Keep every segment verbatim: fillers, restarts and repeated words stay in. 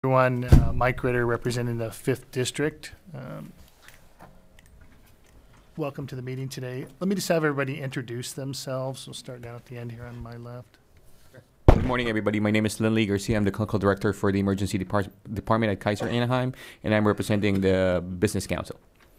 Everyone, uh, Mike Ritter representing the fifth District. Um, welcome to the meeting today. Let me just have everybody introduce themselves. We'll start down at the end here on my left. Good morning, everybody. My name is Lindley Garcia. I'm the Clinical Director for the Emergency Depart- Department at Kaiser Anaheim, and I'm representing the Business Council.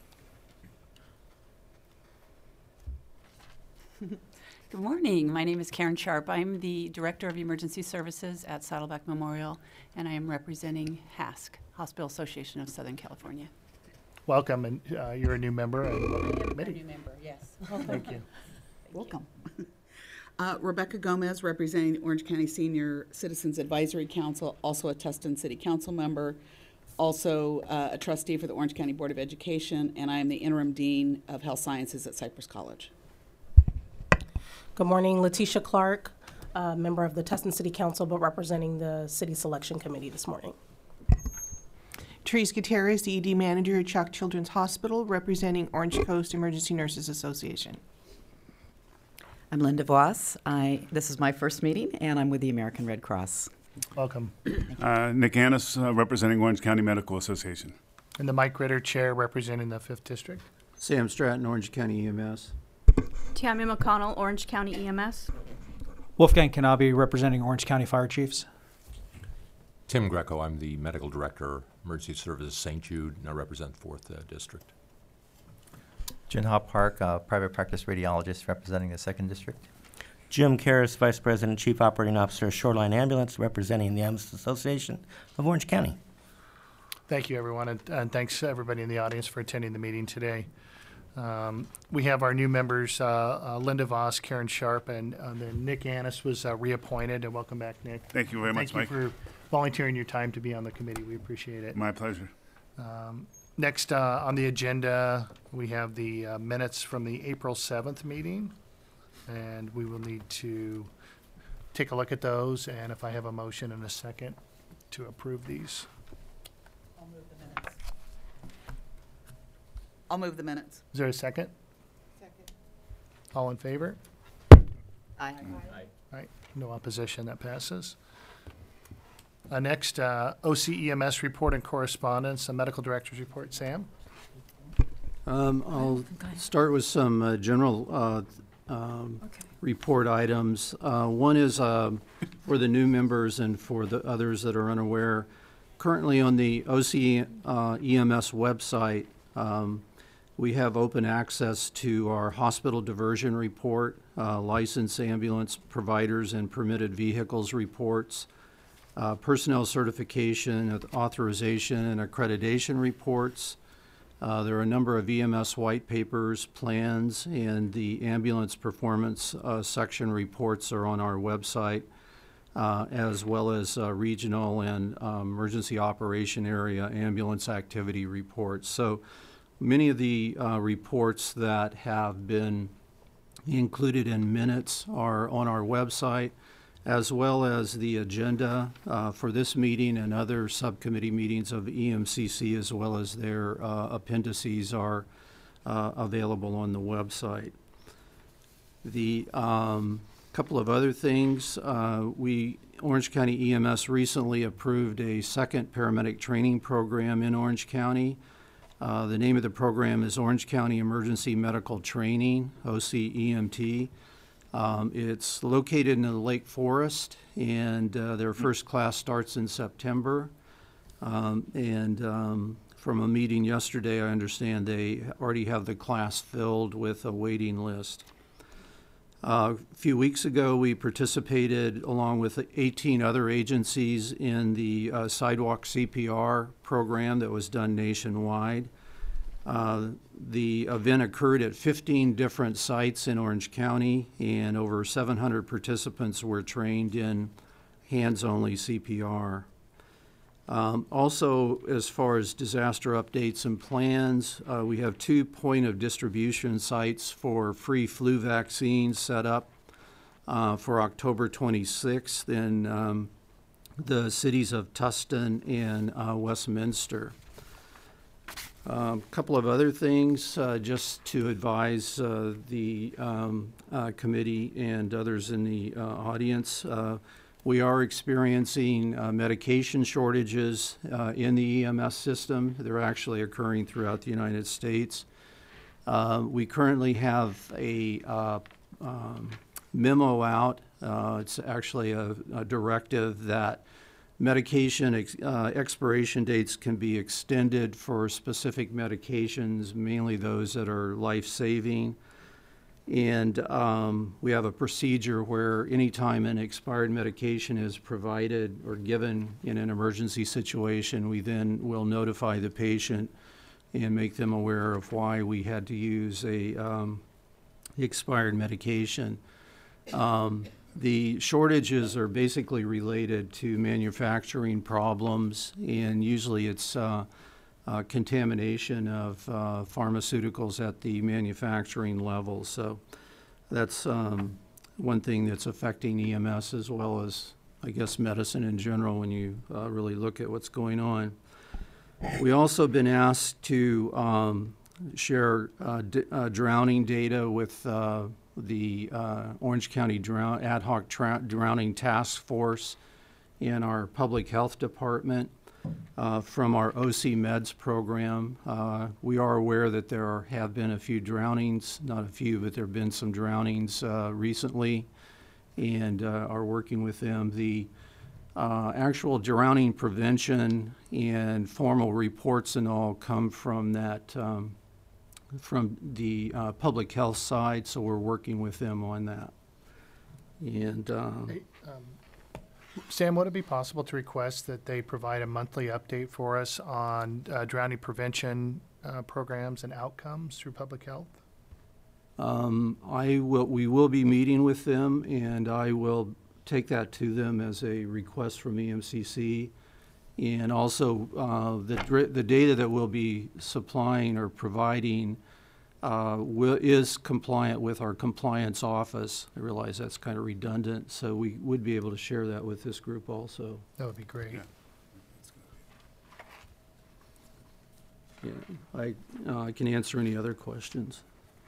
Good morning. My name is Karen Sharp. I'm the Director of Emergency Services at Saddleback Memorial, and I am representing HASC, Hospital Association of Southern California. Welcome, and uh, you're a new member. And welcome to the A committee. new member, yes. Thank you. Welcome. Uh, Rebecca Gomez, representing the Orange County Senior Citizens Advisory Council, also a Tustin City Council member, also uh, a trustee for the Orange County Board of Education, and I am the interim dean of health sciences at Cypress College. Good morning, Letitia Clark, uh, member of the Tustin City Council, but representing the City Selection Committee this morning. Therese Gutierrez, the E D manager at Chalk Children's Hospital, representing Orange Coast Emergency Nurses Association. I'm Linda Voss. I, this is my first meeting, and I'm with the American Red Cross. Welcome. Uh, Nick Annis, uh, representing Orange County Medical Association. And the Mike Ritter Chair representing the fifth District. Sam Stratton, Orange County E M S. Tammy McConnell, Orange County E M S. Wolfgang Kanabi, representing Orange County Fire Chiefs. Tim Greco, I'm the Medical Director, Emergency Services, Saint Jude, and I represent fourth uh, District. Jinha Park, uh, private practice radiologist representing the second District. Jim Karras, Vice President, Chief Operating Officer, Shoreline Ambulance, representing the Ambulance Association of Orange County. Thank you, everyone, and, and thanks to everybody in the audience for attending the meeting today. Um, we have our new members, uh, uh, Linda Voss, Karen Sharp, and uh, then Nick Annis was uh, reappointed. And welcome back, Nick. Thank you very much, Mike. Thank you for volunteering your time to be on the committee. We appreciate it. My pleasure. Um, next uh, on the agenda, we have the uh, minutes from the April seventh meeting, and we will need to take a look at those, and if I have a motion and a second to approve these. I'll move the minutes. I'll move the minutes. Is there a second? Second. All in favor? Aye. Right, no opposition, that passes. Uh, next, uh, O C E M S report and correspondence, a medical director's report. Sam? Um, I'll start with some uh, general uh, um, Okay. report items. Uh, one is uh, for the new members and for the others that are unaware. Currently on the O C E M S website, um, we have open access to our hospital diversion report, uh, licensed ambulance providers and permitted vehicles reports, uh, personnel certification, authorization, and accreditation reports. Uh, there are a number of E M S white papers, plans, and the ambulance performance uh, section reports are on our website, uh, as well as uh, regional and um, emergency operation area ambulance activity reports. So many of the uh, reports that have been included in minutes are on our website, as well as the agenda uh, for this meeting and other subcommittee meetings of E M C C, as well as their uh, appendices are uh, available on the website. The um, couple of other things, uh, we, Orange County E M S recently approved a second paramedic training program in Orange County. Uh, the name of the program is Orange County Emergency Medical Training, O C E M T. Um, it's located in the Lake Forest, and uh, their first class starts in September. Um, and um, from a meeting yesterday, I understand they already have the class filled with a waiting list. Uh, a few weeks ago, we participated along with eighteen other agencies in the uh, Sidewalk C P R program that was done nationwide. Uh, the event occurred at fifteen different sites in Orange County, and over seven hundred participants were trained in hands-only C P R. Um, also, as far as disaster updates and plans, uh, we have two point of distribution sites for free flu vaccines set up uh, for October twenty-sixth in um, the cities of Tustin and uh, Westminster. A um, couple of other things uh, just to advise uh, the um, uh, committee and others in the uh, audience. Uh, We are experiencing uh, medication shortages uh, in the E M S system. They're actually occurring throughout the United States. Uh, we currently have a uh, um, memo out. Uh, it's actually a, a directive that medication ex uh, expiration dates can be extended for specific medications, mainly those that are life-saving. And um, we have a procedure where anytime an expired medication is provided or given in an emergency situation, we then will notify the patient and make them aware of why we had to use a um, expired medication. Um, the shortages are basically related to manufacturing problems, and usually it's uh, uh, contamination of uh, pharmaceuticals at the manufacturing level. So that's um, one thing that's affecting E M S, as well as, I guess, medicine in general when you uh, really look at what's going on. We also been asked to um, share uh, d uh, drowning data with uh, the uh, Orange County Drown Ad Hoc Drowning Task Force in our Public Health Department uh, from our O C Meds program. Uh, we are aware that there are, have been a few drownings, not a few, but there have been some drownings uh, recently, and uh, are working with them. The Uh, actual drowning prevention and formal reports and all come from that, um, from the uh, public health side, so we're working with them on that. And um, Hey, um, Sam, would it be possible to request that they provide a monthly update for us on uh, drowning prevention uh, programs and outcomes through public health? um, I will, we will be meeting with them, and I will take that to them as a request from E M C C. And also uh, the, the data that we'll be supplying or providing uh, will, is compliant with our compliance office. I realize that's kind of redundant, so we would be able to share that with this group also. That would be great. Yeah, I, uh, I can answer any other questions.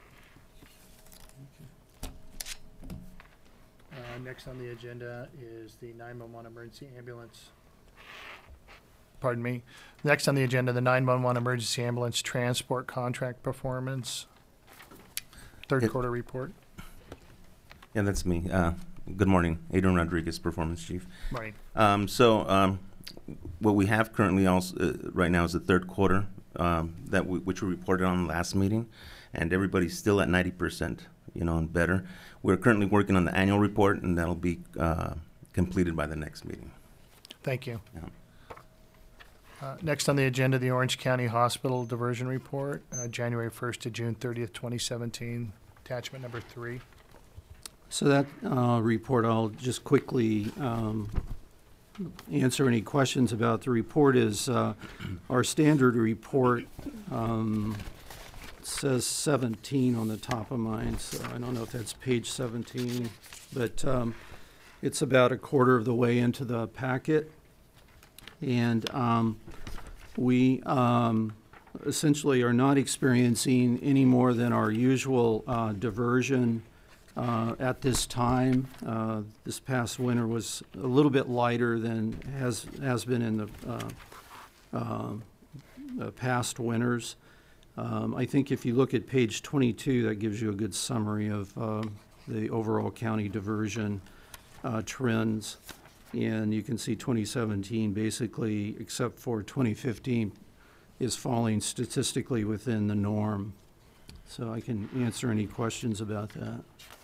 Uh, next on the agenda is the nine one one emergency ambulance. Pardon me. Next on the agenda, the nine one one emergency ambulance transport contract performance. Third It- quarter report. Yeah, that's me. Uh, good morning, Adrian Rodriguez, Performance Chief. Morning. Um, so, um, what we have currently also, uh, right now is the third quarter, um, that we, which we reported on last meeting, and everybody's still at ninety percent, you know, and better. We're currently working on the annual report, and that'll be, uh, completed by the next meeting. Thank you. Yeah. Uh, next on the agenda, the Orange County Hospital Diversion Report, uh, January first to June thirtieth, twenty seventeen, attachment number three. So that uh, report, I'll just quickly um, answer any questions about. The report is uh, our standard report. Um, it says seventeen on the top of mine, so I don't know if that's page seventeen, but um, it's about a quarter of the way into the packet. And um, we um, essentially are not experiencing any more than our usual uh, diversion uh, at this time. Uh, this past winter was a little bit lighter than has has been in the uh, uh, uh, past winters. Um, I think if you look at page twenty-two, that gives you a good summary of uh, the overall county diversion uh, trends. And you can see twenty seventeen, basically, except for twenty fifteen, is falling statistically within the norm. So I can answer any questions about that.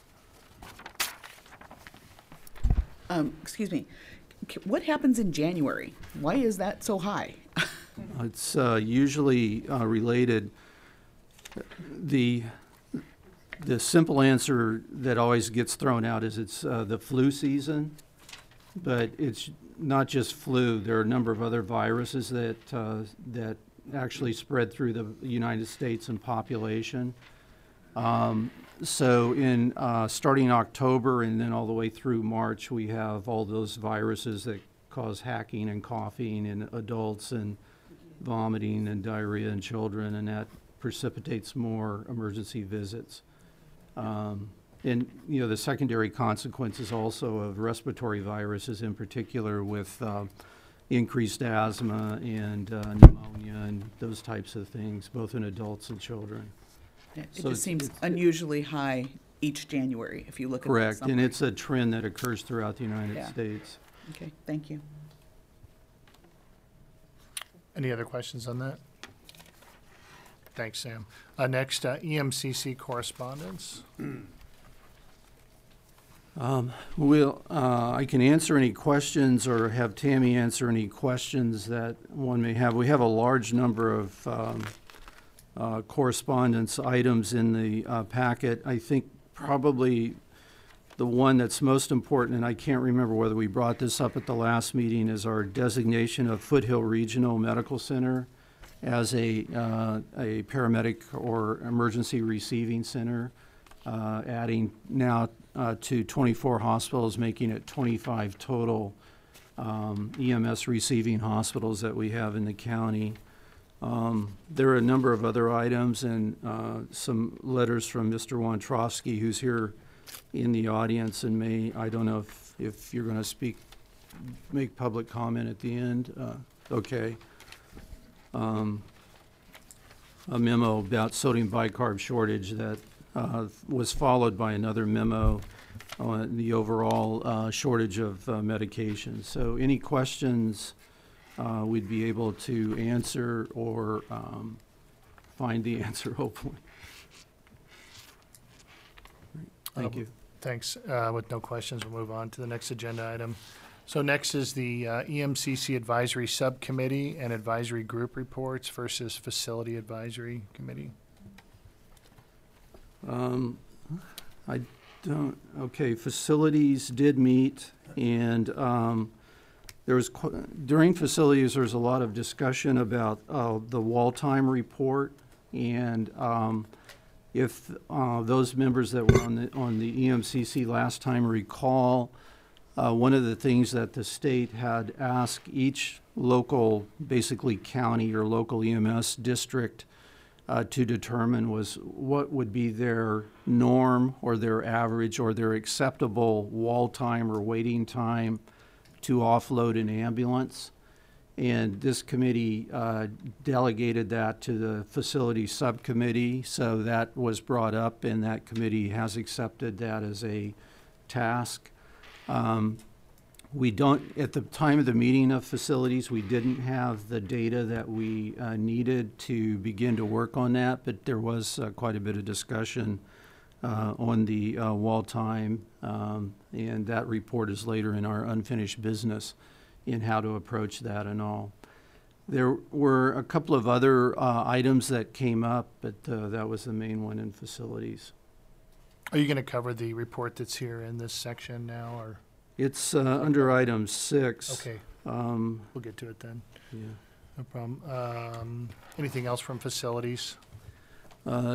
Um, excuse me, C- what happens in January? Why is that so high? It's uh, usually uh, related. The the simple answer that always gets thrown out is it's uh, the flu season. But it's not just flu. There are a number of other viruses that uh, that actually spread through the United States and population. Um, so in uh, starting October and then all the way through March, we have all those viruses that cause hacking and coughing in adults and vomiting and diarrhea in children, and that precipitates more emergency visits. Um, and, you know, the secondary consequences also of respiratory viruses in particular with uh, increased asthma and uh, pneumonia and those types of things, both in adults and children. It So just it's- seems it's- unusually high each January, if you look at the Correct, and summary. it's a trend that occurs throughout the United Yeah. States. Okay, thank you. Any other questions on that? Thanks, Sam. Uh, next, uh, E M C C correspondence. Um, We'll, uh, I can answer any questions or have Tammy answer any questions that one may have. We have a large number of um, uh, correspondence items in the uh, packet. I think probably the one that's most important, and I can't remember whether we brought this up at the last meeting, is our designation of Foothill Regional Medical Center as a, uh, a paramedic or emergency receiving center, uh, adding now uh, to twenty-four hospitals, making it twenty-five total um, E M S receiving hospitals that we have in the county. Um, There are a number of other items and uh, some letters from Mister Wontrowski, who's here in the audience and may, I don't know if, if you're going to speak, make public comment at the end. Uh, Okay. Um, a memo about sodium bicarb shortage that uh, was followed by another memo on the overall uh, shortage of uh, medications. So any questions uh, we'd be able to answer or um, find the answer, hopefully. Thank Uh, you. Thanks. Uh, With no questions, we'll move on to the next agenda item. So next is the uh, E M C C Advisory Subcommittee and Advisory Group reports versus Facility Advisory Committee. Um, I don't, okay, facilities did meet, and um, there was, qu- during facilities, there was a lot of discussion about uh, the wall time report, and um, if uh, those members that were on the, on the E M C C last time recall, uh, one of the things that the state had asked each local, basically county or local E M S district uh, to determine was what would be their norm or their average or their acceptable wall time or waiting time to offload an ambulance. And this committee uh, delegated that to the facility subcommittee, so that was brought up, and that committee has accepted that as a task. Um, we don't, at the time of the meeting of facilities, we didn't have the data that we uh, needed to begin to work on that, but there was uh, quite a bit of discussion uh, on the uh, wall time, um, and that report is later in our unfinished business in how to approach that and all. There were a couple of other uh, items that came up, but uh, that was the main one in facilities. Are you going to cover the report that's here in this section now, or? It's uh, under item six. Okay, Um, we'll get to it then. yeah. No problem. Um, Anything else from facilities? Uh,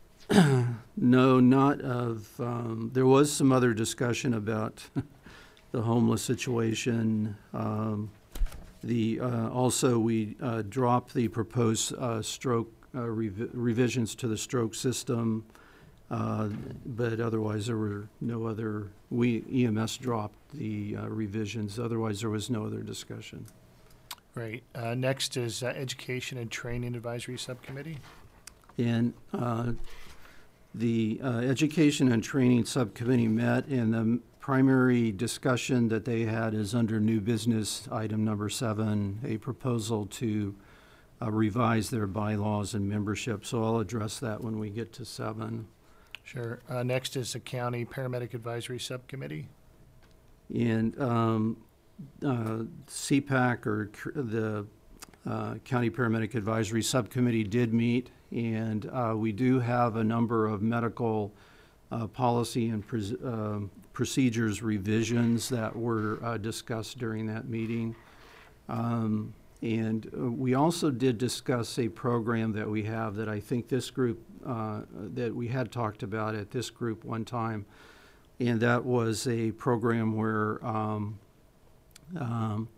No, not of, um, there was some other discussion about the homeless situation. Um, The, uh, also, we uh, dropped the proposed uh, stroke uh, revi- revisions to the stroke system, uh, but otherwise there were no other, we, E M S dropped the uh, revisions, otherwise there was no other discussion. Great. Uh, Next is uh, Education and Training Advisory Subcommittee. And uh, the uh, Education and Training Subcommittee met, and the primary discussion that they had is under new business, item number seven, a proposal to uh, revise their bylaws and membership. So I'll address that when we get to seven. Sure. Uh, Next is the County Paramedic Advisory Subcommittee. And um, uh, C PAC, or c- the uh, County Paramedic Advisory Subcommittee, did meet, and uh, we do have a number of medical uh, policy and pres- um, procedures revisions that were uh, discussed during that meeting. Um, and uh, we also did discuss a program that we have that I think this group, uh, that we had talked about at this group one time, and that was a program where um, um,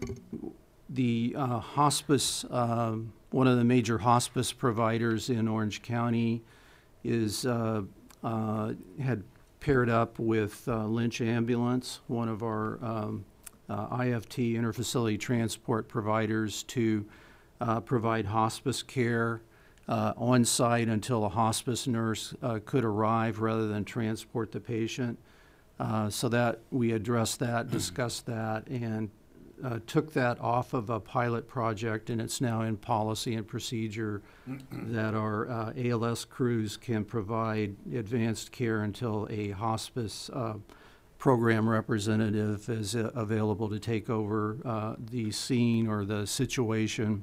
the uh, hospice, um, one of the major hospice providers in Orange County is, uh, uh, had paired up with uh, Lynch Ambulance, one of our um, uh, I F T, interfacility transport providers, to uh, provide hospice care uh, on site until a hospice nurse uh, could arrive rather than transport the patient. Uh, so that we addressed that, discussed that, and uh, took that off of a pilot project, and it's now in policy and procedure that our uh, A L S crews can provide advanced care until a hospice uh, program representative is uh, available to take over uh, the scene or the situation,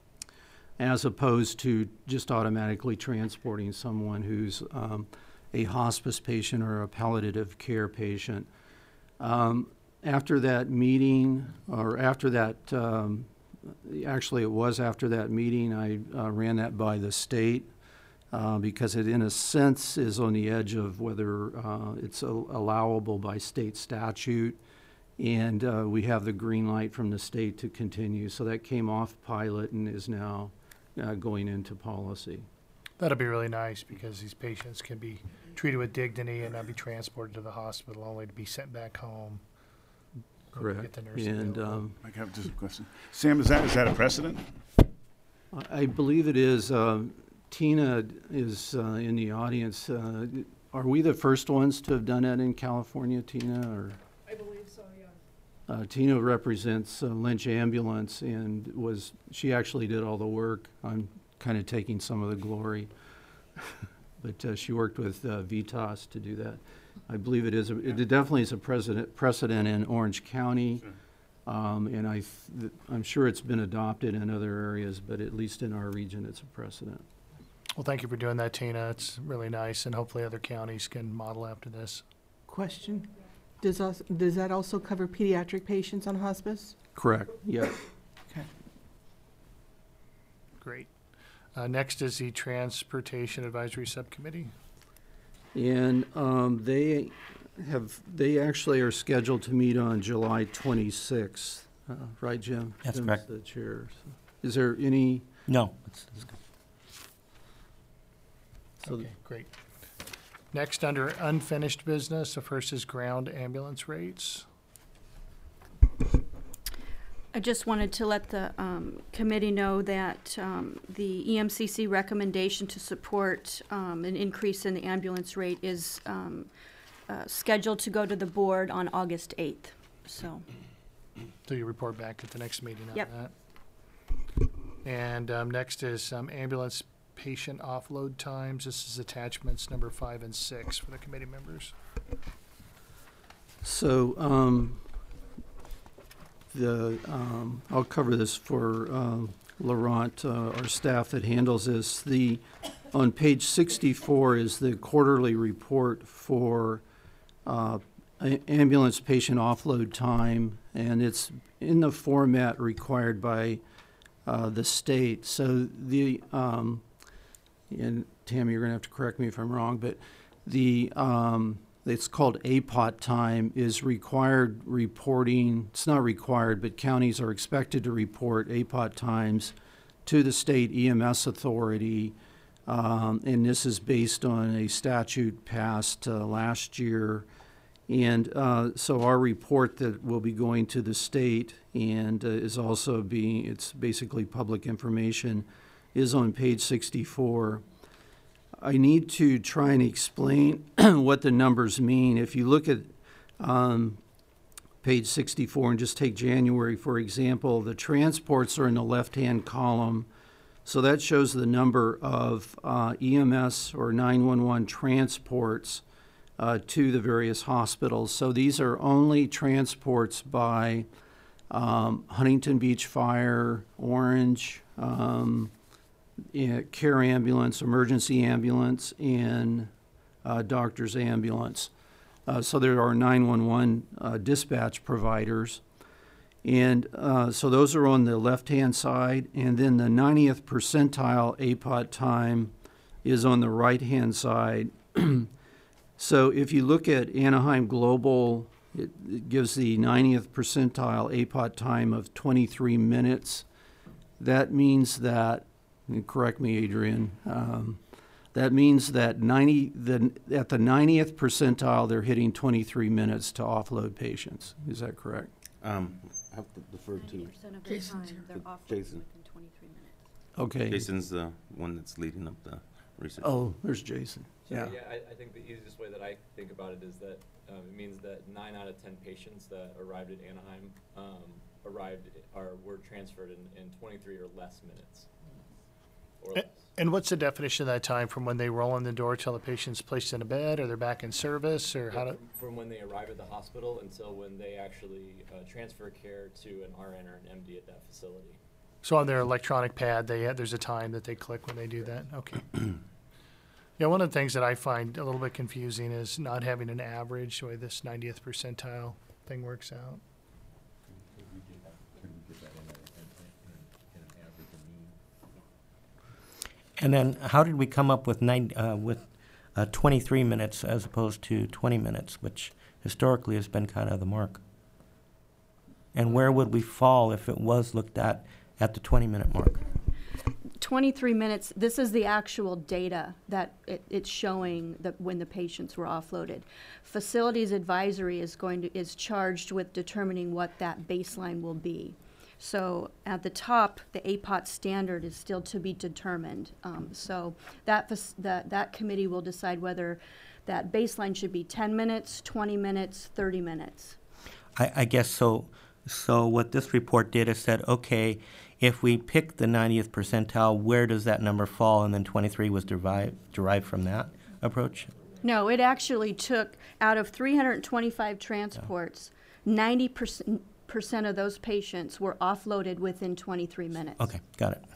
as opposed to just automatically transporting someone who's um, a hospice patient or a palliative care patient. Um, after that meeting, or after that, um, actually it was after that meeting, I uh, ran that by the state uh, because it in a sense is on the edge of whether uh, it's a- allowable by state statute. And uh, we have the green light from the state to continue. So that came off pilot and is now uh, going into policy. That'll be really nice because these patients can be treated with dignity and not be transported to the hospital only to be sent back home. or get Correct. the nurse And available. um, I have just a question. Sam, is that, is that a precedent? I I believe it is. um, Tina is uh, in the audience. Uh, Are we the first ones to have done that in California, Tina, or? I believe so, yeah. Uh, Tina represents uh, Lynch Ambulance and was, she actually did all the work. I'm kind of taking some of the glory. But uh, she worked with uh, Vitas to do that. I believe it is, a- it definitely is a precedent, precedent in Orange County. Um, And I, th- I'm sure it's been adopted in other areas, but at least in our region, it's a precedent. Well, thank you for doing that, Tina. It's really nice, and hopefully other counties can model after this. Question, does us, does that also cover pediatric patients on hospice? Correct, yeah. Okay. Great. Uh, Next is the Transportation Advisory Subcommittee. And um, they have, they actually are scheduled to meet on July twenty-sixth, uh, right, Jim? That's Jim's correct. the chair. So Is there any? No. it's- it's good. So- Okay, great. Next, under unfinished business, the first is ground ambulance rates. I just wanted to let the um, committee know that um, the E M C C recommendation to support um, an increase in the ambulance rate is um, uh, scheduled to go to the board on August eighth. So, So you report back at the next meeting on Yep. that. And um, next is um, ambulance patient offload times. This is attachments number five and six for the committee members. So, um, the, um, I'll cover this for, um, Laurent, uh, our staff that handles this. The, on page sixty-four is the quarterly report for, uh, a- ambulance patient offload time, and it's in the format required by, uh, the state. So the, um, and Tammy, you're gonna have to correct me if I'm wrong, but the, um, it's called A P O T time, is required reporting. It's not required, but counties are expected to report A P O T times to the state E M S authority. Um, and this is based on a statute passed uh, last year. And uh, so our report that will be going to the state and uh, is also being, it's basically public information, is on page sixty-four. I need to try and explain what the numbers mean. If you look at um, page sixty-four and just take January, for example, the transports are in the left-hand column. So that shows the number of uh, E M S or nine one one transports uh, to the various hospitals. So these are only transports by um, Huntington Beach Fire, Orange, um, yeah, care ambulance, emergency ambulance, and uh, doctor's ambulance. Uh, so there are nine one one uh, dispatch providers. And uh, so those are on the left-hand side. And then the ninetieth percentile A P O T time is on the right-hand side. So if you look at Anaheim Global, it, it gives the ninetieth percentile A P O T time of twenty-three minutes. That means that, and correct me, Adrian, um, That means that ninety, the, at the ninetieth percentile, they're hitting twenty-three minutes to offload patients. Is that correct? Um, I have to defer to percent of the time, they're off Jason. within twenty-three minutes. Okay. Jason's the one that's leading up the research. Oh, there's Jason. So, Yeah. yeah, I, I think the easiest way that I think about it is that um, it means that nine out of ten patients that arrived at Anaheim um, arrived or were transferred in, in twenty-three or less minutes. Or A- less. And what's the definition of that time, from when they roll in the door till the patient's placed in a bed, or they're back in service, or how Yeah, to? from, from when they arrive at the hospital until when they actually uh, transfer care to an R N or an M D at that facility. So on their electronic pad, they, there's a time that they click when they do that? Okay. Yeah, one of the things that I find a little bit confusing is not having an average, the way this ninetieth percentile thing works out. And then how did we come up with nine, uh, with uh, twenty-three minutes as opposed to twenty minutes, which historically has been kind of the mark? And where would we fall if it was looked at at the twenty-minute mark? twenty-three minutes, this is the actual data that it, it's showing that when the patients were offloaded. Facilities advisory is going to, is charged with determining what that baseline will be. So at the top, the A P O T standard is still to be determined. Um, so that, fac- that, that committee will decide whether that baseline should be ten minutes, twenty minutes, thirty minutes. I, I guess so. So what this report did is said, okay, if we pick the ninetieth percentile, where does that number fall? And then twenty-three was derived derived from that approach. No, it actually took, out of three hundred twenty-five transports, ninety percent percent of those patients were offloaded within twenty-three minutes. Okay, got it.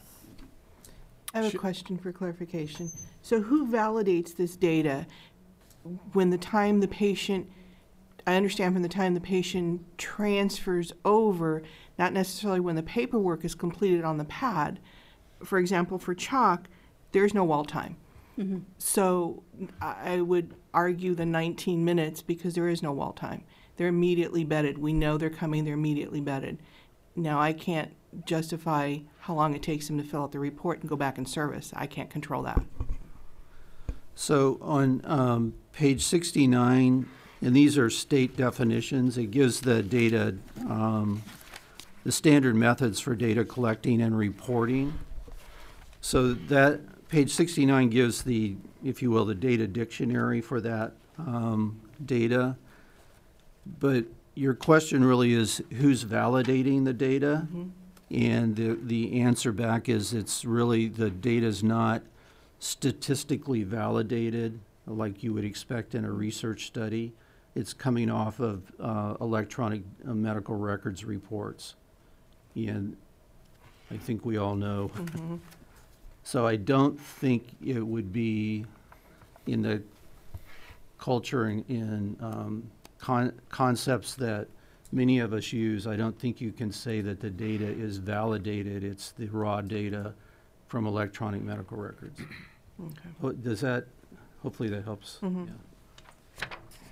I have a question for clarification. So who validates this data when the time the patient, I understand from the time the patient transfers over, not necessarily when the paperwork is completed on the pad. For example, for chalk, there's no wall time. Mm-hmm. So I I would argue the nineteen minutes because there is no wall time. They're immediately bedded. We know they're coming, they're immediately bedded. Now, I can't justify how long it takes them to fill out the report and go back in service. I can't control that. So on um, page sixty-nine, and these are state definitions, it gives the data, um, the standard methods for data collecting and reporting. So that, page sixty-nine gives the, if you will, the data dictionary for that um, data. But your question really is who's validating the data? Mm-hmm. And the, the answer back is it's really, the data's not statistically validated like you would expect in a research study. It's coming off of uh, electronic uh, medical records reports. And I think we all know. Mm-hmm. So I don't think it would be in the culture and in um, con- concepts that many of us use. I don't think you can say that the data is validated. It's the raw data from electronic medical records. Okay. Ho- Does that, hopefully that helps. Mhm. Yeah.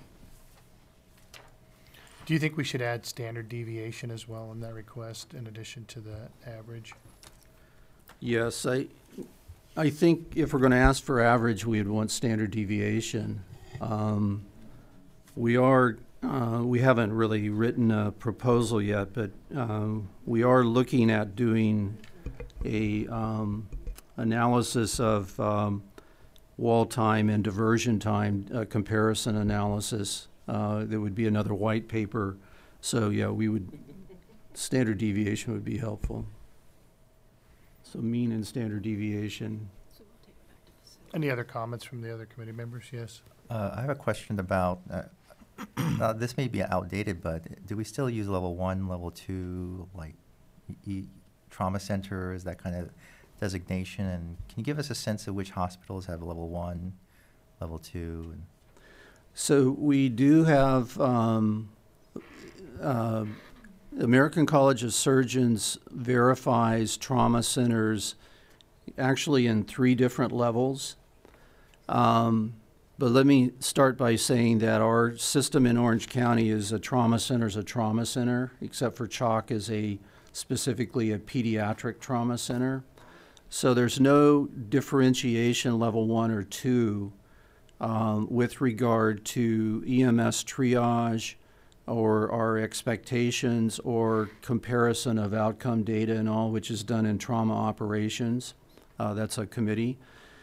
Do you think we should add standard deviation as well in that request in addition to the average? Yes, I, I think if we're going to ask for average, we'd want standard deviation. Um, we are, uh, we haven't really written a proposal yet, but um, we are looking at doing a um, analysis of um, wall time and diversion time, uh, comparison analysis. Uh, there would be another white paper. So yeah, we would, standard deviation would be helpful. So mean and standard deviation. Any other comments from the other committee members? Yes. Uh, I have a question about, uh, uh, this may be outdated, but do we still use level one, level two, like e- trauma centers, that kind of designation? And can you give us a sense of which hospitals have level one, level two? And So we do have, um, uh, American College of Surgeons verifies trauma centers actually in three different levels. Um, but let me start by saying that our system in Orange County is a trauma center is a trauma center, except for Chalk is a specifically a pediatric trauma center. So there's no differentiation level one or two um, with regard to E M S triage or our expectations or comparison of outcome data and all, which is done in trauma operations. Uh, that's a committee.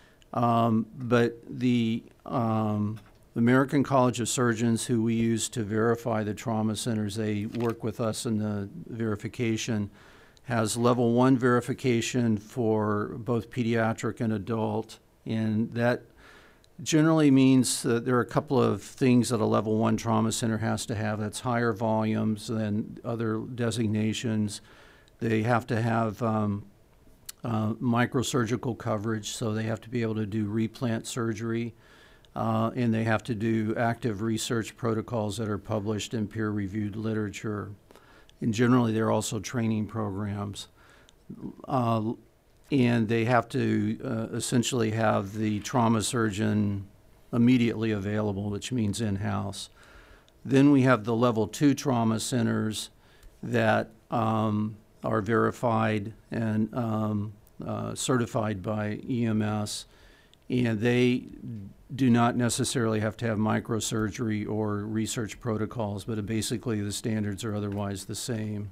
Um, but the um, American College of Surgeons, who we use to verify the trauma centers, they work with us in the verification, has level one verification for both pediatric and adult. And that generally means that there are a couple of things that a level one trauma center has to have. That's higher volumes than other designations. They have to have um, uh, microsurgical coverage, so they have to be able to do replant surgery. Uh, and they have to do active research protocols that are published in peer-reviewed literature. And generally, they're also training programs. Uh, and they have to uh, essentially have the trauma surgeon immediately available, which means in-house. Then we have the level two trauma centers that um, are verified and um, uh, certified by E M S, and they do not necessarily have to have microsurgery or research protocols, but basically the standards are otherwise the same.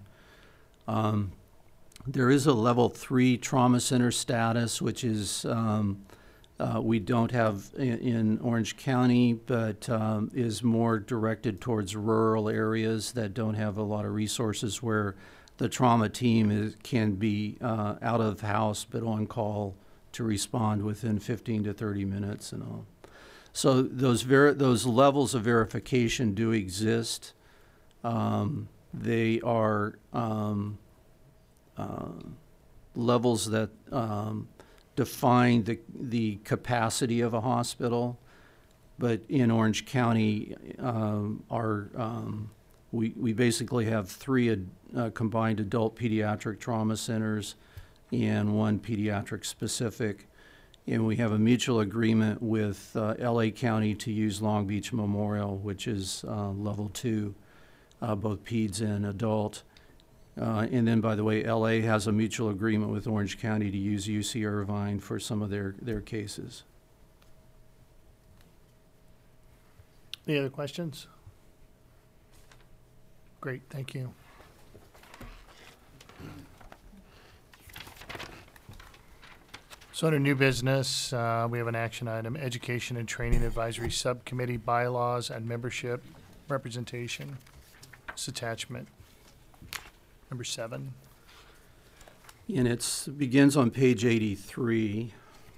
Um, there is a level three trauma center status, which is um, uh, we don't have in, in Orange County, but um, is more directed towards rural areas that don't have a lot of resources, where the trauma team is, can be uh, out of house but on call to respond within fifteen to thirty minutes and all. So those ver- those levels of verification do exist. Um, they are um, uh, levels that um, define the the capacity of a hospital. But in Orange County, um, our um, we we basically have three ad, uh, combined adult pediatric trauma centers and one pediatric specific. And we have a mutual agreement with uh, L A County to use Long Beach Memorial, which is uh, level two, uh, both peds and adult. Uh, and then, by the way, L A has a mutual agreement with Orange County to use U C Irvine for some of their, their cases. Any other questions? Great, thank you. So under new business, uh, we have an action item, Education and Training Advisory Subcommittee bylaws and membership representation. This attachment, number seven. And it begins on page eighty-three.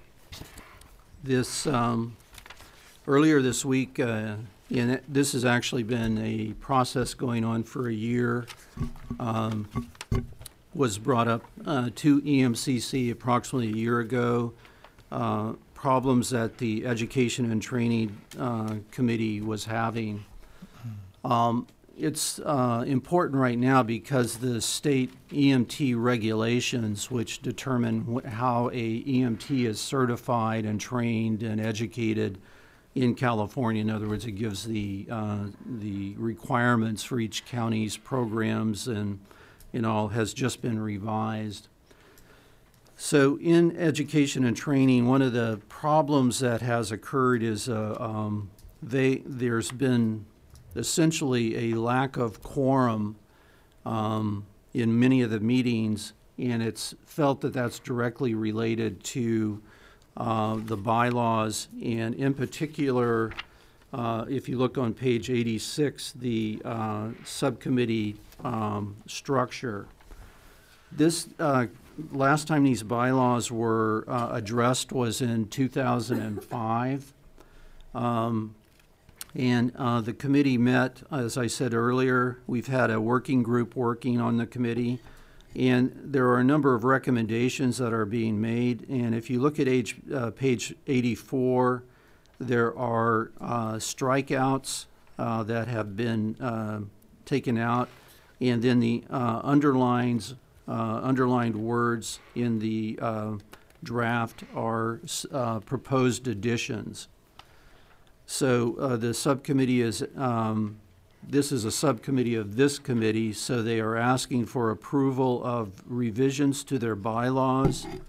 This, um, earlier this week, uh, and it, this has actually been a process going on for a year, um, was brought up uh, to E M C C approximately a year ago. Uh, problems that the Education and Training uh, Committee was having. Um, it's uh, important right now because the state E M T regulations, which determine wh- how a E M T is certified and trained and educated in California. In other words, it gives the uh, the requirements for each county's programs and and all, has just been revised. So in education and training, one of the problems that has occurred is uh, um, they there's been essentially a lack of quorum um, in many of the meetings, and it's felt that that's directly related to uh, the bylaws, and in particular, uh, if you look on page eighty-six, the uh, subcommittee um, structure. This uh, last time these bylaws were uh, addressed was in two thousand five. Um, and uh, the committee met, as I said earlier. We've had a working group working on the committee, and there are a number of recommendations that are being made. And if you look at age, uh, page eighty-four, there are uh, strikeouts uh, that have been uh, taken out, and then the uh, underlines, uh, underlined words in the uh, draft are uh, proposed additions. So uh, the subcommittee is, um, this is a subcommittee of this committee, so they are asking for approval of revisions to their bylaws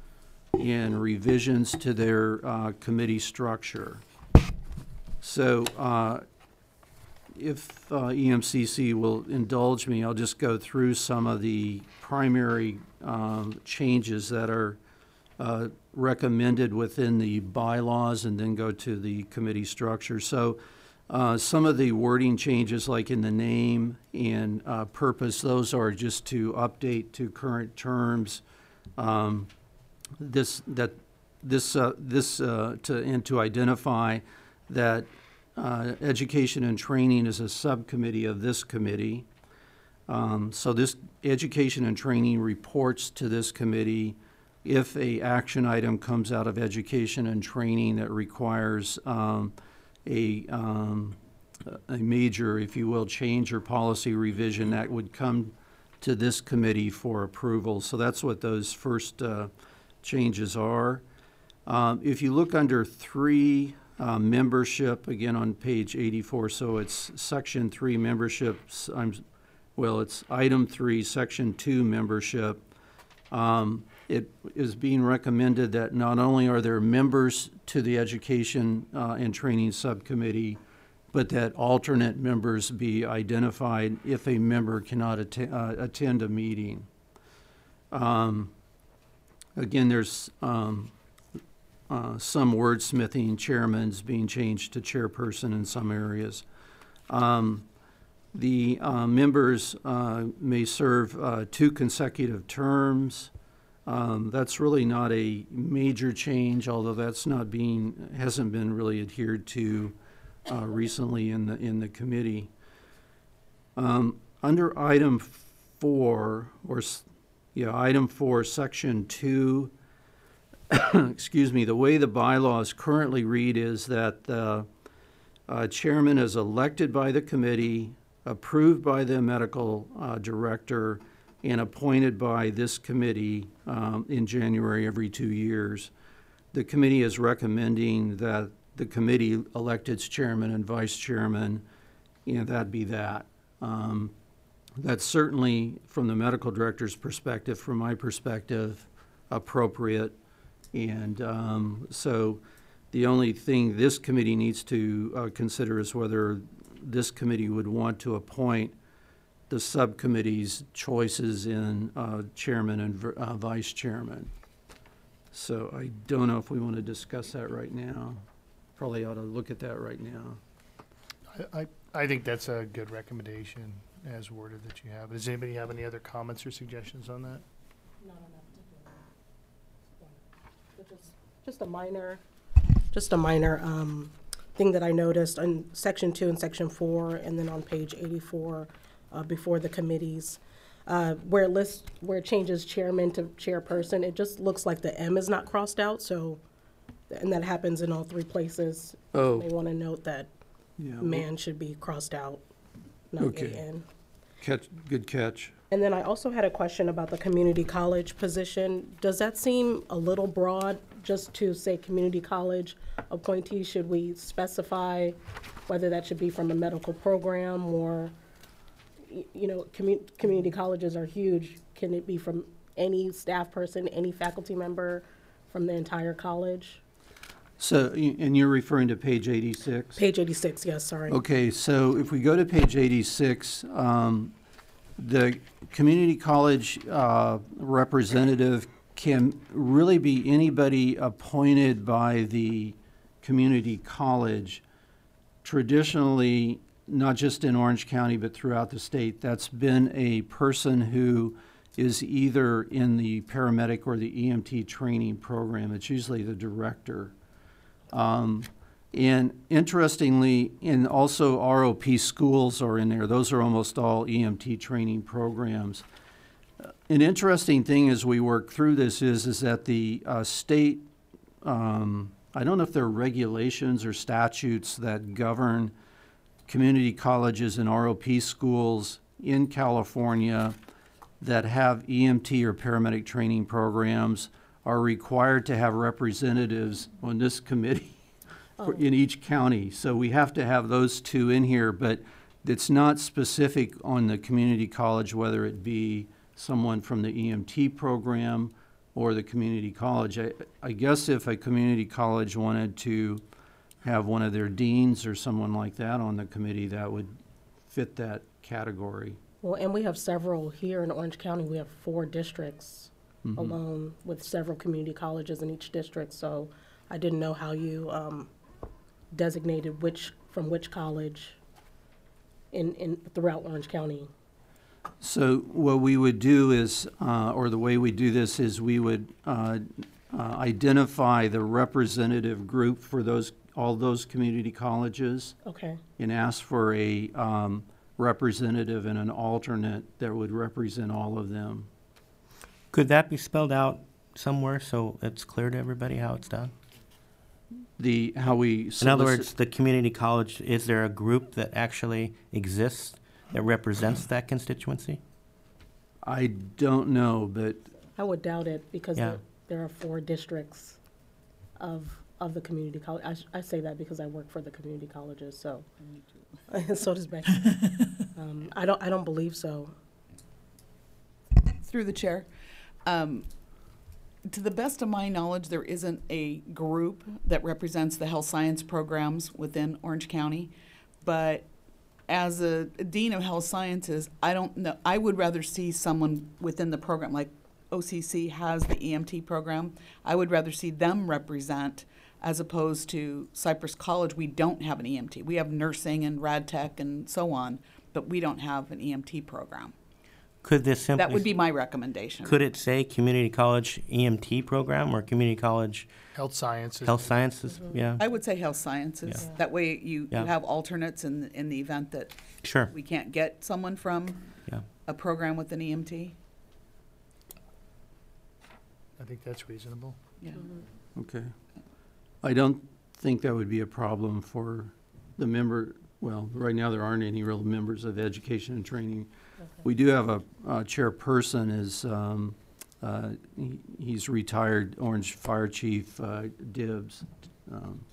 and revisions to their uh, committee structure. So uh, if uh, E M C C will indulge me, I'll just go through some of the primary um, changes that are uh, recommended within the bylaws and then go to the committee structure. So uh, some of the wording changes, like in the name and uh, purpose, those are just to update to current terms. Um, this that this uh, this uh, to and to identify that uh, education and training is a subcommittee of this committee. Um, so this education and training reports to this committee if a action item comes out of education and training that requires um, a um, a major, if you will, change or policy revision, that would come to this committee for approval. So that's what those first uh, changes are. Um, if you look under three, uh, membership, again on page eighty-four, so it's section three memberships, I'm, well, it's item three, section two membership. Um, it is being recommended that not only are there members to the Education uh, and Training Subcommittee, but that alternate members be identified if a member cannot atten- uh, attend a meeting. Um, again, there's um, uh, some wordsmithing, chairman's being changed to chairperson in some areas. Um, the uh, members uh, may serve uh, two consecutive terms. Um, that's really not a major change, although that's not being, hasn't been really adhered to uh, recently in the in the committee. Um, under item four, or s- yeah, item four, section two. excuse me. The way the bylaws currently read is that the uh, chairman is elected by the committee, approved by the medical uh, director, and appointed by this committee um, in January every two years. The committee is recommending that the committee elect its chairman and vice chairman, and that'd be that. Um, that's certainly, from the medical director's perspective, from my perspective, appropriate. And um, so the only thing this committee needs to uh, consider is whether this committee would want to appoint the subcommittee's choices in uh, chairman and uh, vice chairman. So I don't know if we want to discuss that right now. Probably ought to look at that right now. I, I, I think that's a good recommendation as worded that you have. Does anybody have any other comments or suggestions on that? Not on that particular. Just, just a minor, just a minor um, thing that I noticed on section two and section four, and then on page eighty-four, uh, before the committees, uh, where it lists, where it changes chairman to chairperson, it just looks like the M is not crossed out. So, and that happens in all three places. Oh. They want to note that Yeah. man should be crossed out, not Okay. A N. Catch, good catch. And then I also had a question about the community college position. Does that seem a little broad, just to say community college appointee? Should we specify whether that should be from a medical program or, y- you know, commu- community colleges are huge. Can it be from any staff person, any faculty member, from the entire college? So, y- and you're referring to page eighty-six? Page eighty-six, yes, sorry. Okay, so if we go to page eighty-six, um, the community college uh, representative can really be anybody appointed by the community college. Traditionally, not just in Orange County, but throughout the state, that's been a person who is either in the paramedic or the E M T training program. It's usually the director. Um, and interestingly, and also R O P schools are in there. Those are almost all E M T training programs. An interesting thing as we work through this is, is that the uh, state, um, I don't know if there are regulations or statutes that govern community colleges and R O P schools in California that have E M T or paramedic training programs are required to have representatives on this committee for- in each county. So we have to have those two in here, but it's not specific on the community college, whether it be someone from the E M T program or the community college. I, I guess if a community college wanted to have one of their deans or someone like that on the committee, that would fit that category. Well, and we have several here in Orange County. We have four districts Mhm. alone with several community colleges in each district. So I didn't know how you um, designated which, from which college in, in throughout Orange County. So what we would do is, uh, or the way we do this is we would uh, uh, identify the representative group for those, all those community colleges. Okay. And ask for a um, representative and an alternate that would represent all of them. Could that be spelled out somewhere so it's clear to everybody how it's done? The, how we In other solicit- words, the community college, is there a group that actually exists that represents that constituency? I don't know, but I would doubt it because Yeah. there, there are four districts of of the community college. I, sh- I say that because I work for the community colleges, so. And so does Becky. um, I don't. I don't believe so. Through the chair. Um, to the best of my knowledge, there isn't a group that represents the health science programs within Orange County. But as a dean of health sciences, I don't know, I would rather see someone within the program, like O C C has the E M T program. I would rather see them represent as opposed to Cypress College. We don't have an E M T. We have nursing and rad tech and so on, but we don't have an E M T program. Could this simply... That would be my recommendation. Could it say community college E M T program or community college... Health sciences. Health sciences, yeah. I would say health sciences. Yeah. That way you, Yeah. you have alternates in, in the event that Sure. we can't get someone from Yeah. a program with an E M T. I think that's reasonable. Yeah. okay. I don't think that would be a problem for the member, well, right now there aren't any real members of education and training. We do have a, a chairperson is, um, uh, he, he's retired Orange Fire Chief uh, Dibbs. Um,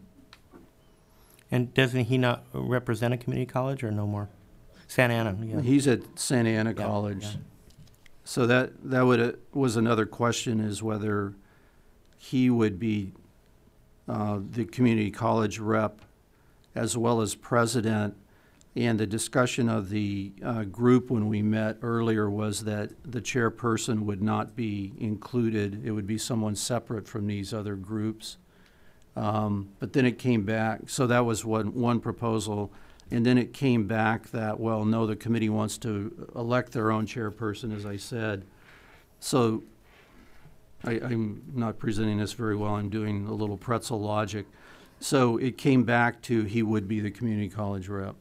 And doesn't he not represent a community college or no more? Santa Ana, yeah. He's at Santa Ana Yeah, College. yeah. So that, that would, uh, was another question, is whether he would be uh, the community college rep as well as president. And the discussion of the uh, group when we met earlier was that the chairperson would not be included. It would be someone separate from these other groups. Um, But then it came back, so that was one, one proposal. And then it came back that, well, no, the committee wants to elect their own chairperson, as I said. So I, I'm not presenting this very well. I'm doing a little pretzel logic. So it came back to he would be the community college rep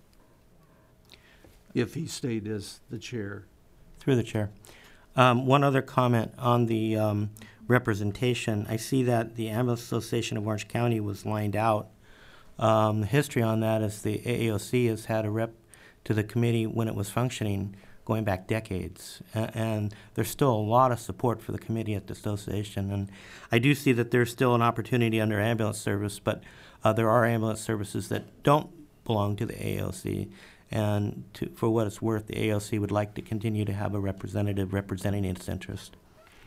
if he stayed as the chair. Through the chair. Um, one other comment on the um, representation. I see that the Ambulance Association of Orange County was lined out. Um, the history on that is the A A O C has had a rep to the committee when it was functioning going back decades. A- and there's still a lot of support for the committee at the association. And I do see that there's still an opportunity under ambulance service, but uh, there are ambulance services that don't belong to the A A O C. And to, for what it's worth, the A A O C would like to continue to have a representative representing its interest.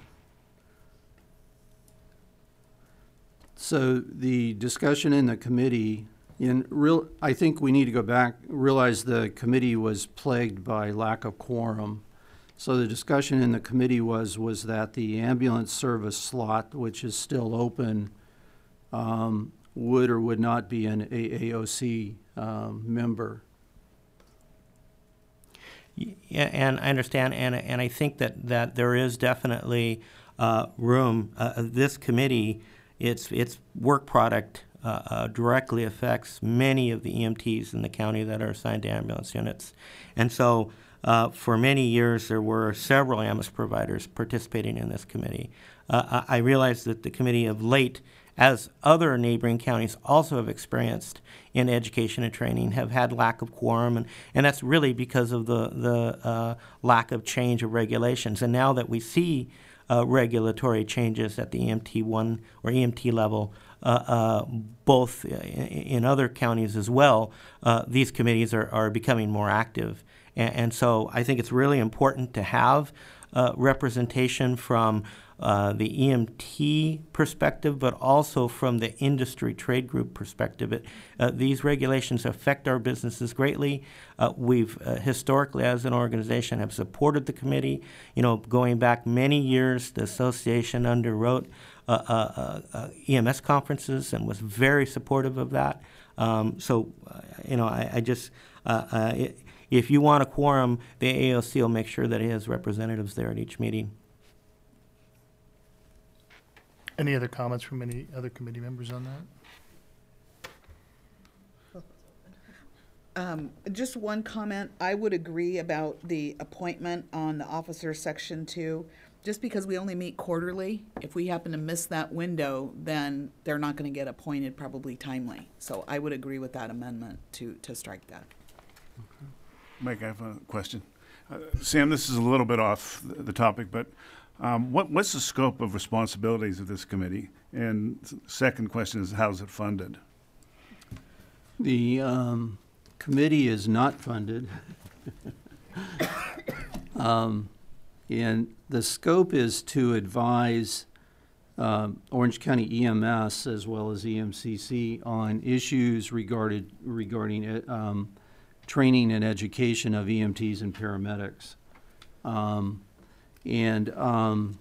So the discussion in the committee, in real, I think we need to go back, realize the committee was plagued by lack of quorum. So the discussion in the committee was, was that the ambulance service slot, which is still open, um, would or would not be an A A O C um, member. Yeah, and I understand, and and I think that, that there is definitely uh, room. Uh, this committee, its its work product uh, uh, directly affects many of the E M Ts in the county that are assigned to ambulance units, and so uh, for many years there were several ambulance providers participating in this committee. Uh, I I realize that the committee of late, as other neighboring counties also have experienced in education and training, have had lack of quorum, and, and that's really because of the, the uh, lack of change of regulations. And now that we see uh, regulatory changes at the E M T one or E M T level, uh, uh, both in, in other counties as well, uh, these committees are, are becoming more active. And, and so I think it's really important to have uh, representation from uh, the E M T perspective, but also from the industry trade group perspective. It, uh, these regulations affect our businesses greatly. Uh, we've uh, historically, as an organization, have supported the committee. You know, going back many years, the association underwrote uh, uh, uh, E M S conferences and was very supportive of that. Um, so, uh, you know, I, I just, uh, uh, it, if you want a quorum, the A O C will make sure that it has representatives there at each meeting. Any other comments from any other committee members on that? Um, just one comment. I would agree about the appointment on the officer section two. Just because we only meet quarterly, if we happen to miss that window, then they're not going to get appointed probably timely. So I would agree with that amendment to, to strike that. Mike, I have a question. Uh, Sam, this is a little bit off the, the topic, but um, what, what's the scope of responsibilities of this committee? And second question is, how is it funded? The um, committee is not funded. um, and the scope is to advise um, Orange County E M S as well as E M C C on issues regarded, regarding um, training and education of E M Ts and paramedics. Um, and um,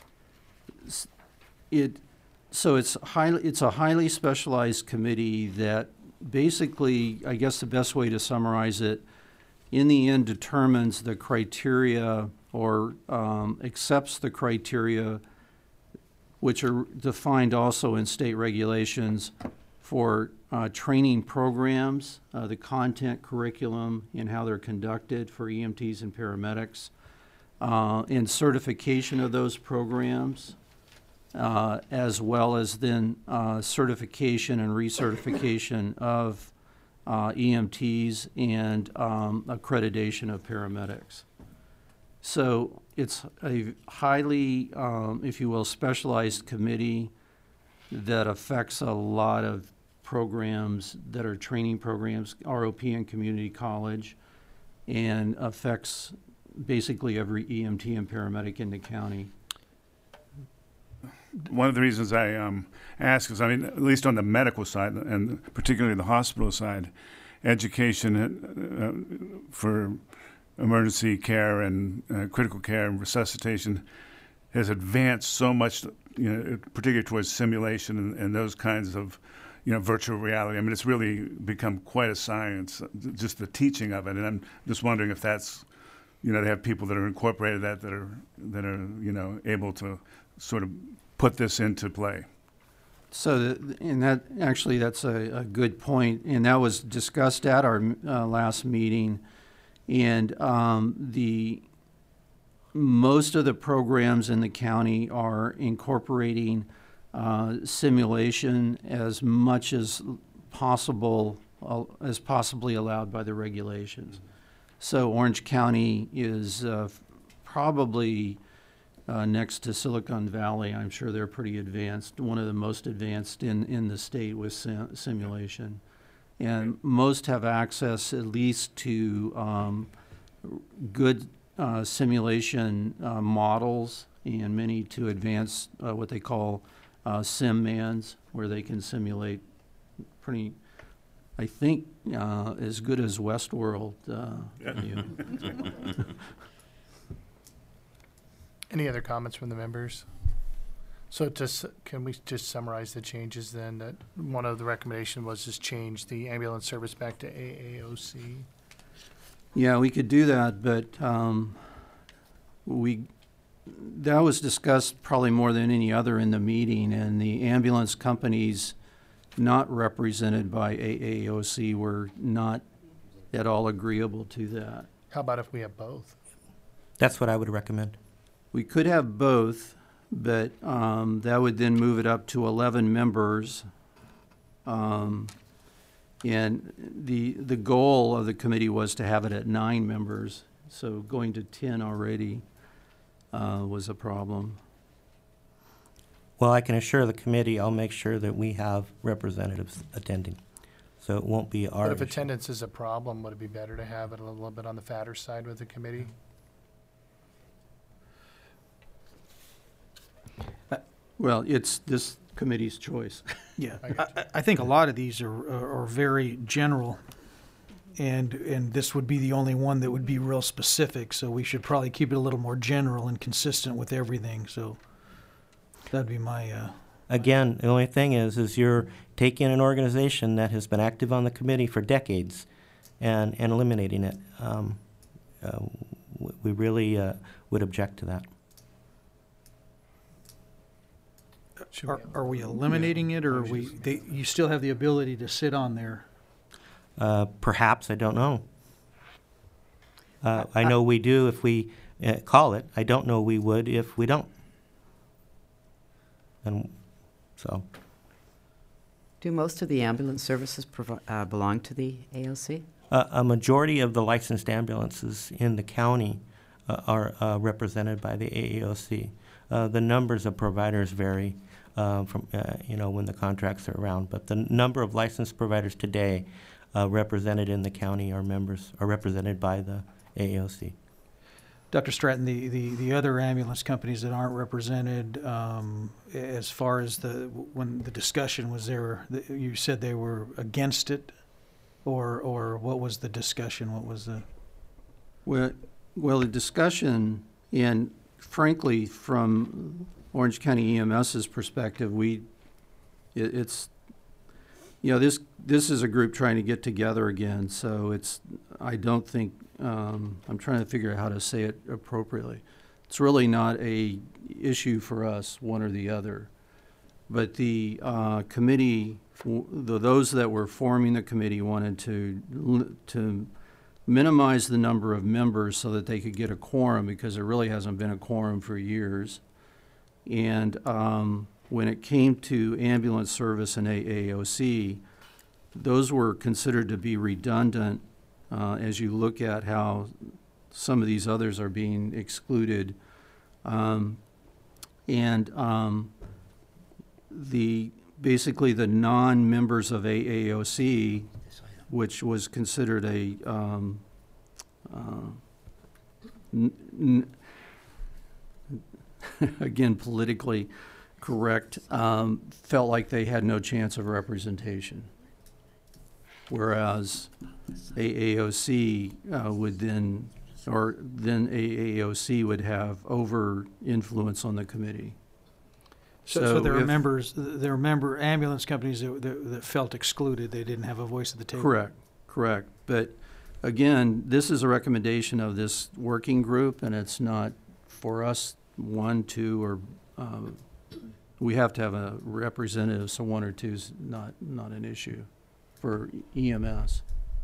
it, so it's highly, it's a highly specialized committee that basically, I guess the best way to summarize it, in the end determines the criteria or um, accepts the criteria which are defined also in state regulations for uh, training programs, uh, the content curriculum and how they're conducted for E M Ts and paramedics, uh, and certification of those programs, uh, as well as then uh, certification and recertification of uh, E M Ts and um, accreditation of paramedics. So it's a highly, um, if you will, specialized committee that affects a lot of programs that are training programs, R O P and community college, and affects basically every E M T and paramedic in the county. One of the reasons I um, ask is, I mean, at least on the medical side, and particularly the hospital side, education uh, for emergency care and uh, critical care and resuscitation has advanced so much, you know, particularly towards simulation and, and those kinds of, you know, virtual reality. I mean, it's really become quite a science, just the teaching of it. And I'm just wondering if that's, you know, they have people that are incorporated that, that are, that are, you know, able to sort of put this into play. So, the, and that, actually, that's a, a good point. And that was discussed at our uh, last meeting. And um, the most of the programs in the county are incorporating uh, simulation as much as possible, uh, as possibly allowed by the regulations. So Orange County is uh, probably uh, next to Silicon Valley. I'm sure they're pretty advanced, one of the most advanced in, in the state with sim simulation. And most have access at least to um, good uh, simulation uh, models, and many to advanced uh, what they call uh, SimMans, where they can simulate pretty, I think, uh, as good as Westworld. Uh, Yeah. you know. Any other comments from the members? So just, can we just summarize the changes then? That one of the recommendation was just change the ambulance service back to A A O C. Yeah, we could do that, but um, we, that was discussed probably more than any other in the meeting, and the ambulance companies not represented by A A O C were not at all agreeable to that. How about if we have both? That's what I would recommend. We could have both, but um, that would then move it up to eleven members. Um, and the, the goal of the committee was to have it at nine members, so going to ten already uh, was a problem. Well, I can assure the committee I'll make sure that we have representatives attending, so it won't be our But if issue. attendance is a problem, would it be better to have it a little bit on the fatter side with the committee? Well, it's this committee's choice. Yeah, I I, got I- I think a lot of these are, are are very general, and, and this would be the only one that would be real specific, so we should probably keep it a little more general and consistent with everything, so that'd be my, uh, Again, the only thing is, is you're taking an organization that has been active on the committee for decades and, and eliminating it. Um, uh, w- we really uh, would object to that. Should are, we- are we eliminating it, or are we, they, you still have the ability to sit on there? Uh, perhaps, I don't know. Uh, I know we do if we uh, call it. I don't know we would if we don't. And so, Do most of the ambulance services provi- uh, belong to the A O C? uh, a majority of the licensed ambulances in the county uh, are uh, represented by the A A O C. Uh, the numbers of providers vary uh, from, uh, you know, when the contracts are around, but the number of licensed providers today uh, represented in the county are members, are represented by the A A O C. Doctor Stratton, the, the, the other ambulance companies that aren't represented, um, as far as the, when the discussion was there, the- you said they were against it, or, or what was the discussion? What was the? Well, well, the discussion, and frankly, from Orange County EMS's perspective, we, it, it's, you know, this, this is a group trying to get together again, so it's, I don't think, um, I'm trying to figure out how to say it appropriately. It's really not a issue for us, one or the other. But the uh, committee, w- the, those that were forming the committee wanted to, l- to minimize the number of members so that they could get a quorum, because there really hasn't been a quorum for years. And um, when it came to ambulance service and A A O C, those were considered to be redundant uh, as you look at how some of these others are being excluded. Um, and um, the basically the non-members of A A O C, which was considered a um, uh, n- n- again politically correct, um, felt like they had no chance of representation. Whereas A A O C uh, would then, or then A A O C would have over influence on the committee. So, so there are if- members, there are member ambulance companies that, that, that felt excluded. They didn't have a voice at the table. Correct, correct. But again, this is a recommendation of this working group, and it's not for us, one, two, or, um, we have to have a representative, so one or two is not, not an issue for E M S.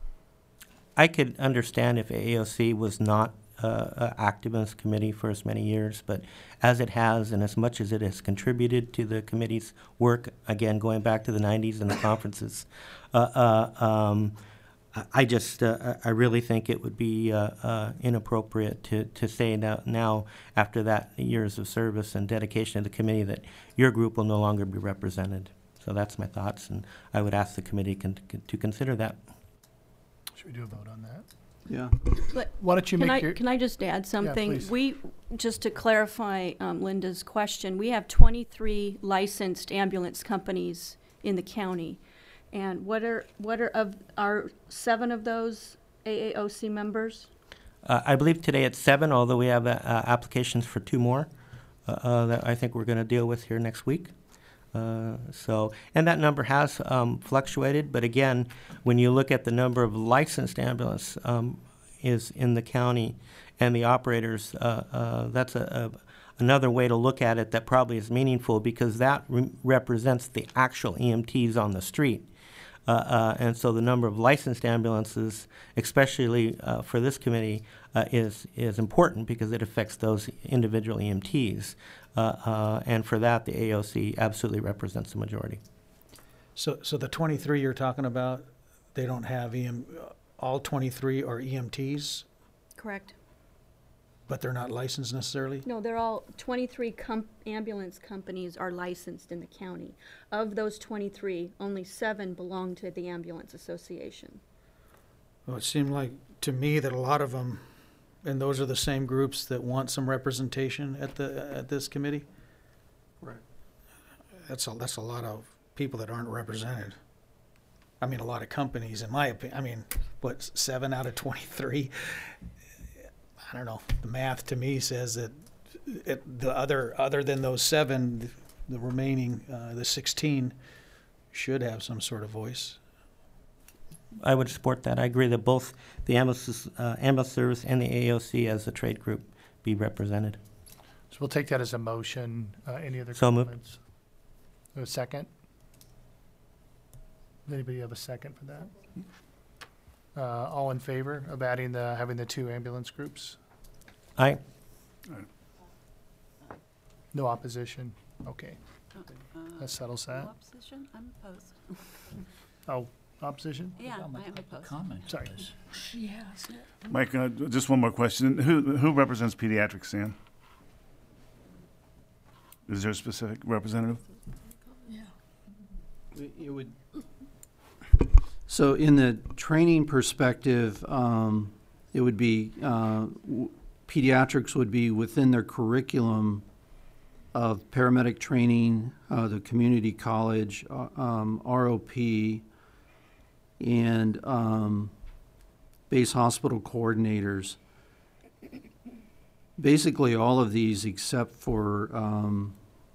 I could understand if A A O C was not uh, uh, active in this committee for as many years, but as it has, and as much as it has contributed to the committee's work, again, going back to the nineties and the conferences, uh, uh, um, I- I just, uh, I I really think it would be uh, uh, inappropriate to, to say now, now, after that years of service and dedication to the committee, that your group will no longer be represented. So that's my thoughts, and I would ask the committee con- to consider that. Should we do a vote on that? Yeah. But Why don't you Can make I, your? can I just add something? please. We, just to clarify um, Linda's question, we have twenty-three licensed ambulance companies in the county. And what are, what are, of, are seven of those A A O C members? Uh, I believe today it's seven, although we have uh, uh, applications for two more uh, uh, that I think we're going to deal with here next week. Uh, so, and that number has um, fluctuated, but again, when you look at the number of licensed ambulance um, is in the county and the operators, uh, uh, that's a, a another way to look at it that probably is meaningful, because that re- represents the actual E M Ts on the street. Uh, uh, and so the number of licensed ambulances, especially uh, for this committee, uh, is is important because it affects those individual E M Ts. Uh, uh, and for that, the A O C absolutely represents the majority. So, so the twenty-three you're talking about, they don't have E M, all twenty-three are E M Ts, Correct. but they're not licensed necessarily? No, they're all, twenty-three com- ambulance companies are licensed in the county. Of those twenty-three, only seven belong to the Ambulance Association. Well, it seemed like to me that a lot of them, and those are the same groups that want some representation at the, at this committee? Right. that's a, that's a lot of people that aren't represented. I mean, a lot of companies, in my opinion, I mean, what, seven out of twenty-three? I don't know. The math to me says that it, the other, other than those seven, the remaining, uh, the sixteen should have some sort of voice. I would support that. I agree that both the ambulance, uh, ambulance service and the A O C as a trade group be represented. So we'll take that as a motion. Uh, any other So moved. comments? A second? Does anybody have a second for that? Uh, all in favor of adding the, having the two ambulance groups? Aye. No opposition? Okay, Uh, that settles no that. opposition? I'm opposed. Oh, opposition? Yeah, I am opposed. Sorry. She has it. Mike, uh, just one more question. Who, who represents pediatrics, Sam? Is there a specific representative? It would. So in the training perspective, um, it would be, uh, w- pediatrics would be within their curriculum of paramedic training, uh, the community college, uh, um, R O P, and, um, base hospital coordinators. Basically, all of these except for, um,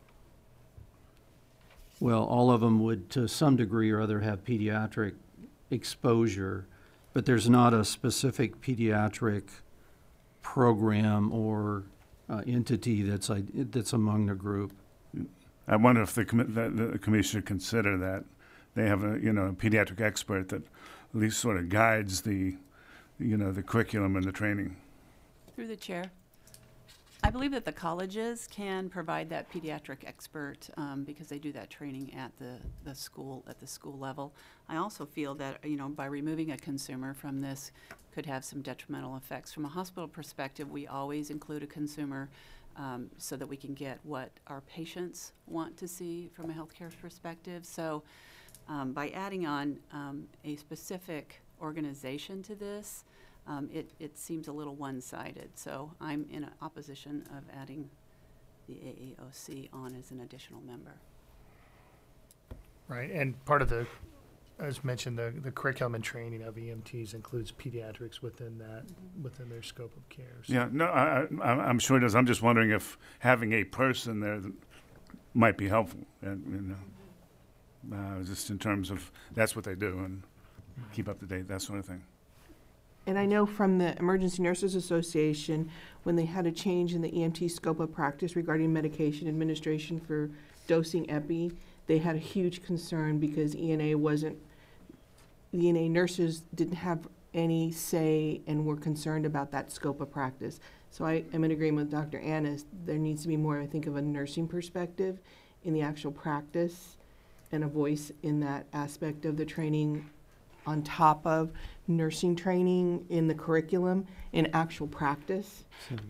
well, all of them would, to some degree or other, have pediatric exposure, but there's not a specific pediatric program or uh, entity that's i- that's among the group. I wonder if the, commi- that the committee should consider that. They have a, you know, a pediatric expert that at least sort of guides the, you know, the curriculum and the training. Through the chair. I believe that the colleges can provide that pediatric expert um, because they do that training at the, the school, at the school level. I also feel that, you know, by removing a consumer from this could have some detrimental effects. From a hospital perspective, we always include a consumer um, so that we can get what our patients want to see from a healthcare perspective. So um, by adding on um, a specific organization to this, Um, it, it seems a little one-sided, so I'm in opposition of adding the A A O C on as an additional member. Right, and part of the, as mentioned, the, the curriculum and training of E M Ts includes pediatrics within that, within their scope of care. So- Yeah, no, I, I, I'm sure it does. I'm just wondering if having a person there that might be helpful, and, you know, uh, just in terms of, that's what they do, and keep up to date, that sort of thing. And I know from the Emergency Nurses Association, when they had a change in the E M T scope of practice regarding medication administration for dosing epi, they had a huge concern because E N A wasn't, E N A nurses didn't have any say and were concerned about that scope of practice. So I am in agreement with Doctor Annis. There needs to be more, I think, of a nursing perspective in the actual practice and a voice in that aspect of the training on top of nursing training in the curriculum in actual practice.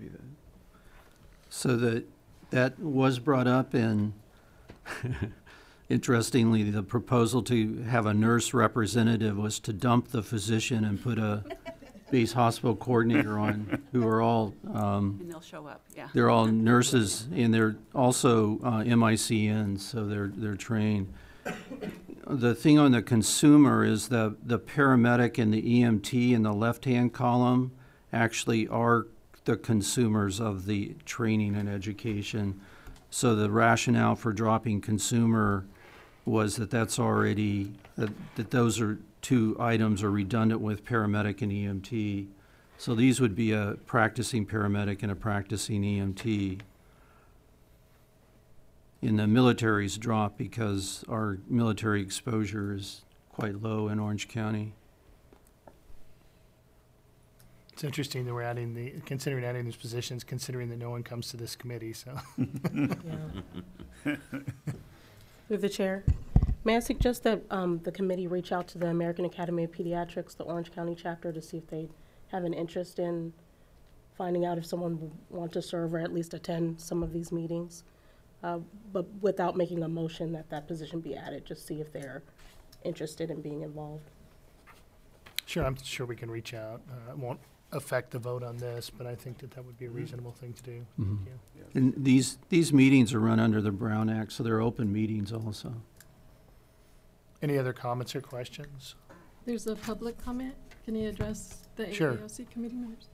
So that, that was brought up in, interestingly, the proposal to have a nurse representative was to dump the physician and put a base hospital coordinator on, who are all, um, And they'll show up, yeah. they're all nurses, and they're also uh, M I C Ns, so they're, they're trained. The thing on the consumer is the, the paramedic and the E M T in the left-hand column actually are the consumers of the training and education. So the rationale for dropping consumer was that that's already, that, that those are two items are redundant with paramedic and E M T. So these would be a practicing paramedic and a practicing E M T. In the military's drop because our military exposure is quite low in Orange County. It's interesting that we're adding the, considering adding these positions, considering that no one comes to this committee, so. Yeah. Through the chair, may I suggest that um, the committee reach out to the American Academy of Pediatrics, the Orange County chapter, to see if they have an interest in finding out if someone would want to serve or at least attend some of these meetings? Uh, but without making a motion that that position be added, just see if they're interested in being involved. Sure, I'm sure we can reach out. Uh, it won't, affect the vote on this, but I think that that would be a reasonable thing to do. Thank Mhm. you. And these, these meetings are run under the Brown Act, so they're open meetings also. Any other comments or questions? There's a public comment. Can you address the Sure. A A O C committee members?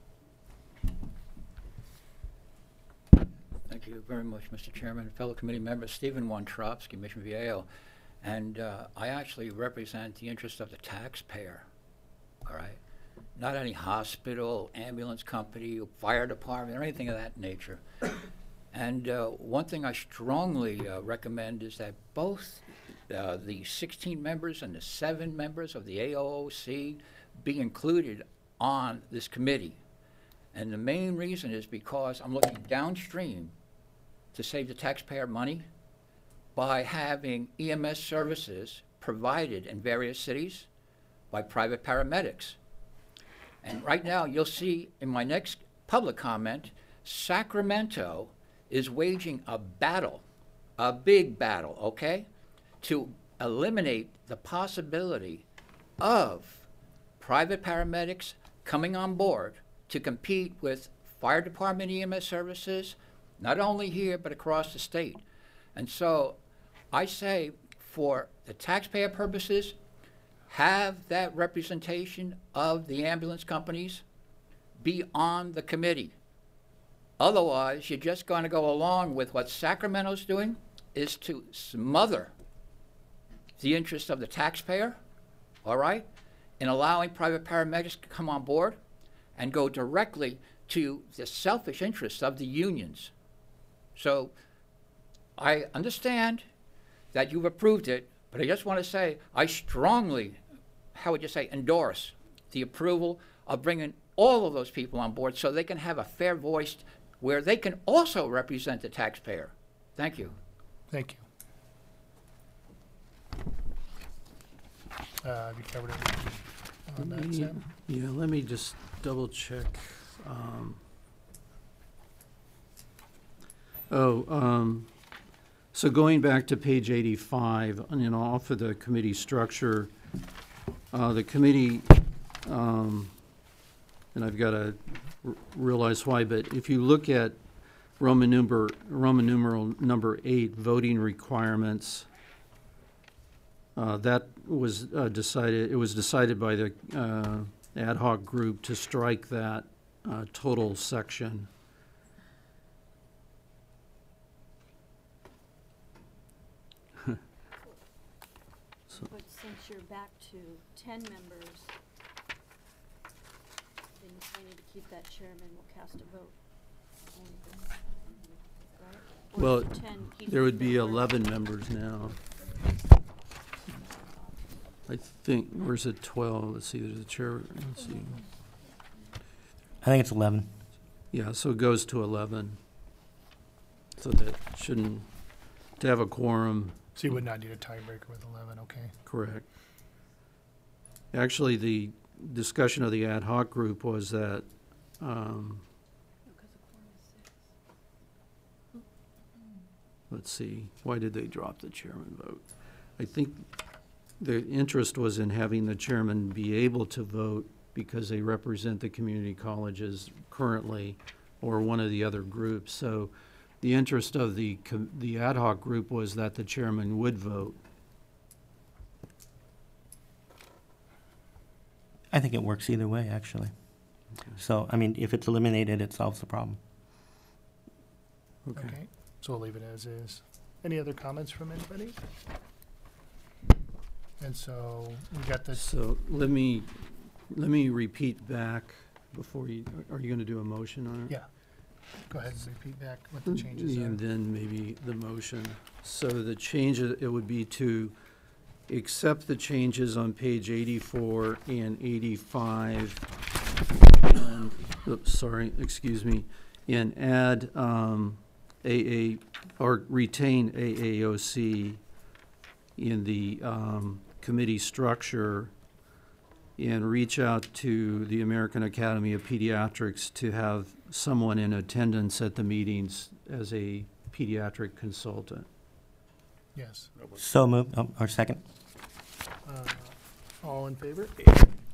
Thank you very much, Mister Chairman. Fellow committee members, Stephen Wontrowski, Mission Viejo. And uh, I actually represent the interest of the taxpayer, all right? Not any hospital, ambulance company, fire department, or anything of that nature. And uh, one thing I strongly uh, recommend is that both uh, the sixteen members and the seven members of the A O O C be included on this committee. And the main reason is because I'm looking downstream to save the taxpayer money by having E M S services provided in various cities by private paramedics. And right now, you'll see in my next public comment, Sacramento is waging a battle, a big battle, okay, to eliminate the possibility of private paramedics coming on board to compete with fire department E M S services, not only here, but across the state. And so I say, for the taxpayer purposes, have that representation of the ambulance companies be on the committee. Otherwise, you're just going to go along with what Sacramento's doing, is to smother the interest of the taxpayer, all right, in allowing private paramedics to come on board and go directly to the selfish interests of the unions. So I understand that you've approved it, but I just want to say I strongly, how would you say, endorse the approval of bringing all of those people on board so they can have a fair voice where they can also represent the taxpayer. Thank you. Thank you. Uh, have you covered everything on that, Let me- Sam? Yeah, let me just double check. um, Oh, um, so going back to page eighty-five, and, you know, off of the committee structure, uh, the committee, um, and I've got to r- realize why, but if you look at Roman number, Roman numeral number eight, voting requirements, uh, that was uh, decided, it was decided by the uh, ad hoc group to strike that uh, total section. But since you're back to ten members, then you probably need to keep that chairman will cast a vote. Right? Or Well, is it ten each there would be member? eleven members now. I think, where's it twelve? Let's see, there's a chair, let's see. I think it's eleven. Yeah, so it goes to eleven. So that shouldn't, to have a quorum. So you would not need a tiebreaker with eleven, okay. Correct. Actually, the discussion of the ad hoc group was that, um, let's see, why did they drop the chairman vote? I think the interest was in having the chairman be able to vote because they represent the community colleges currently, or one of the other groups. So the interest of the, com- the ad hoc group was that the chairman would vote. I think it works either way, actually. So, I mean, if it's eliminated, it solves the problem. Okay. Okay, so we'll leave it as is. Any other comments from anybody? And so we got this, So let me, let me repeat back before you, are you gonna do a motion on it? yeah. Go ahead and repeat back what the changes are. And then maybe the motion. So the change, it would be to accept the changes on page eighty-four and eighty-five. And, oops, sorry, excuse me, and add, um, A A, or retain A A O C in the, um, committee structure, and reach out to the American Academy of Pediatrics to have someone in attendance at the meetings as a pediatric consultant. Yes. So moved, oh, or second. Uh, All in favor?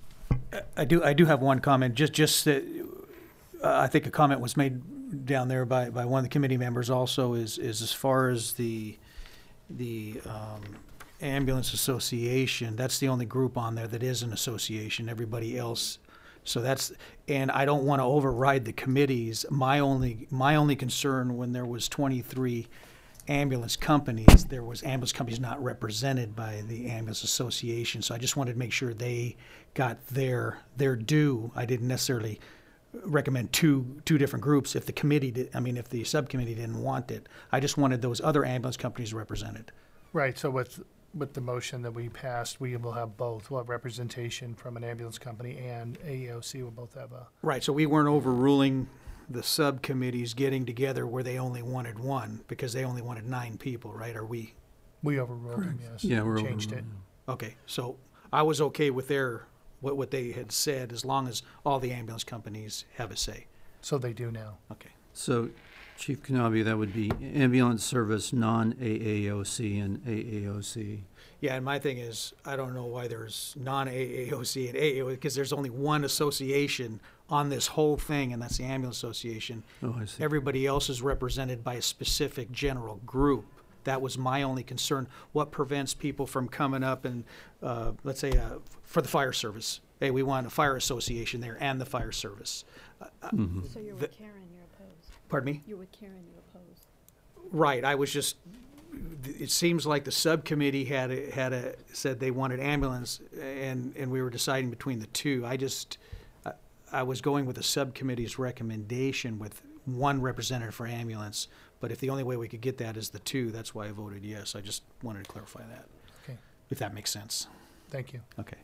I do, I do have one comment, just, just that, uh, I think a comment was made down there by, by one of the committee members also, is, is as far as the, the, um, ambulance association, that's the only group on there that is an association, everybody else. So that's, and I don't want to override the committees. My only, my only concern when there was twenty-three ambulance companies, there was ambulance companies not represented by the ambulance association. So I just wanted to make sure they got their, their due. I didn't necessarily recommend two, two different groups if the committee did, I mean, if the subcommittee didn't want it. I just wanted those other ambulance companies represented. Right, so with, with the motion that we passed, we will have both. We'll have representation from an ambulance company, and A E O C will both have a. Right, so we weren't overruling the subcommittees getting together where they only wanted one, because they only wanted nine people, right? Are we? We overruled them, yes. Yeah, we're Changed it. Okay, so I was okay with their, what, what they had said, as long as all the ambulance companies have a say. So they do now. Okay. So, Chief Kanabi, that would be ambulance service, non-A A O C and A A O C. Yeah, and my thing is, I don't know why there's non-A A O C and A A O C, because there's only one association on this whole thing, and that's the Ambulance Association. Oh, I see. Everybody else is represented by a specific general group. That was my only concern. What prevents people from coming up and, uh, let's say, uh, for the fire service? Hey, we want a fire association there and the fire service. Uh, Mm-hmm. So you're the- with Karen, you're opposed. Pardon me? You're with Karen, you're opposed. Right, I was just, it seems like the subcommittee had, a- had a, said they wanted ambulance, and, and we were deciding between the two. I just, I- I was going with the subcommittee's recommendation with one representative for ambulance, but if the only way we could get that is the two, that's why I voted yes. I just wanted to clarify that, Okay, if that makes sense. thank you. Okay.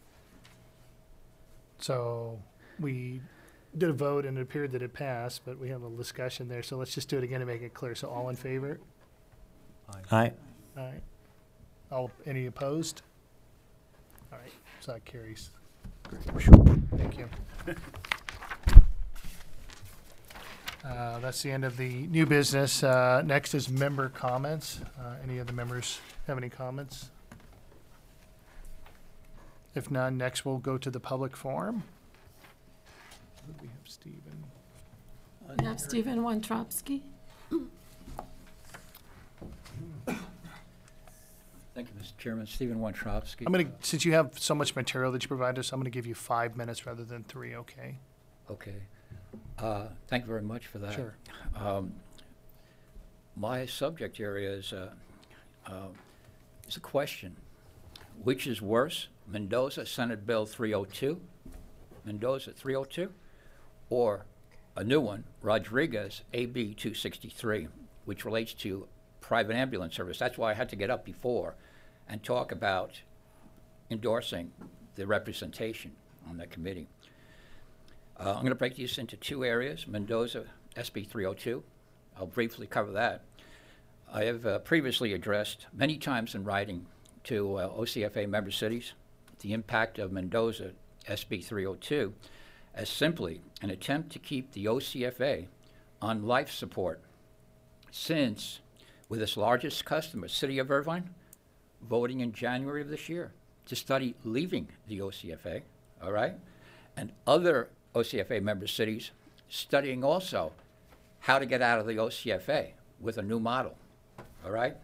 So we did a vote, and it appeared that it passed, but we have a little discussion there, so let's just do it again to make it clear. So all in favor? Aye. All right. All, any opposed? All right, so that carries. Thank you. Uh, that's the end of the new business. Uh, next is member comments. Uh, any of the members have any comments? If none, next we'll go to the public forum. We have Stephen. We have Stephen Wontrowski. Thank you, Mister Chairman. Stephen Wontrowski. I'm gonna, since you have so much material that you provided us, I'm gonna give you five minutes rather than three, okay? Okay. Uh, Thank you very much for that. Sure. Um, My subject area is, uh, uh, is a question. Which is worse, Mendoza Senate Bill three oh two, Mendoza three oh two, or a new one, Rodriguez A B two sixty-three, which relates to private ambulance service? That's why I had to get up before and talk about endorsing the representation on that committee. Uh, I'm going to break these into two areas. Mendoza S B three oh two, I'll briefly cover that. I have uh, previously addressed many times in writing to uh, O C F A member cities the impact of Mendoza S B three oh two as simply an attempt to keep the O C F A on life support, since with its largest customer, City of Irvine, voting in January of this year to study leaving the O C F A, all right? And other O C F A member cities studying also how to get out of the O C F A with a new model, all right?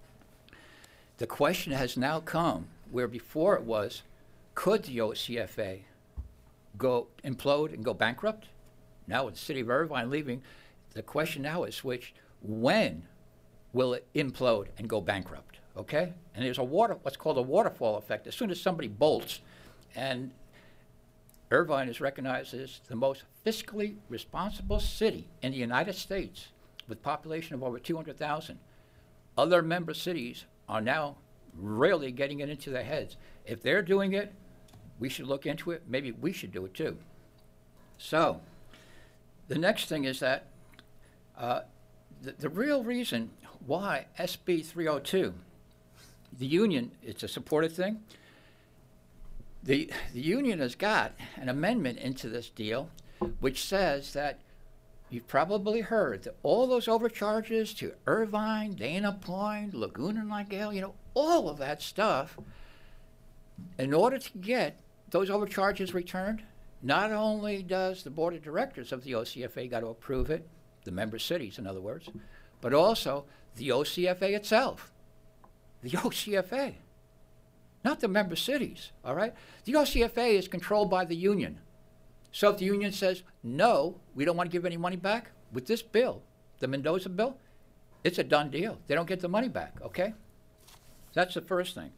The question has now come where before it was, could the O C F A go implode and go bankrupt? Now with the City of Irvine leaving, the question now is switched, when will it implode and go bankrupt, okay? And there's a water, what's called a waterfall effect. As soon as somebody bolts, and Irvine is recognized as the most fiscally responsible city in the United States with a population of over two hundred thousand. Other member cities are now really getting it into their heads. If they're doing it, we should look into it. Maybe we should do it too. So the next thing is that uh, the, the real reason why S B three oh two, the union, it's a supported thing. The, the union has got an amendment into this deal which says that you've probably heard that all those overcharges to Irvine, Dana Point, Laguna Niguel, you know, all of that stuff, in order to get those overcharges returned, not only does the board of directors of the O C F A got to approve it, the member cities, in other words, but also the O C F A itself. The O C F A, not the member cities, all right? The O C F A is controlled by the union. So if the union says, no, we don't want to give any money back, with this bill, the Mendoza bill, it's a done deal. They don't get the money back, okay? That's the first thing.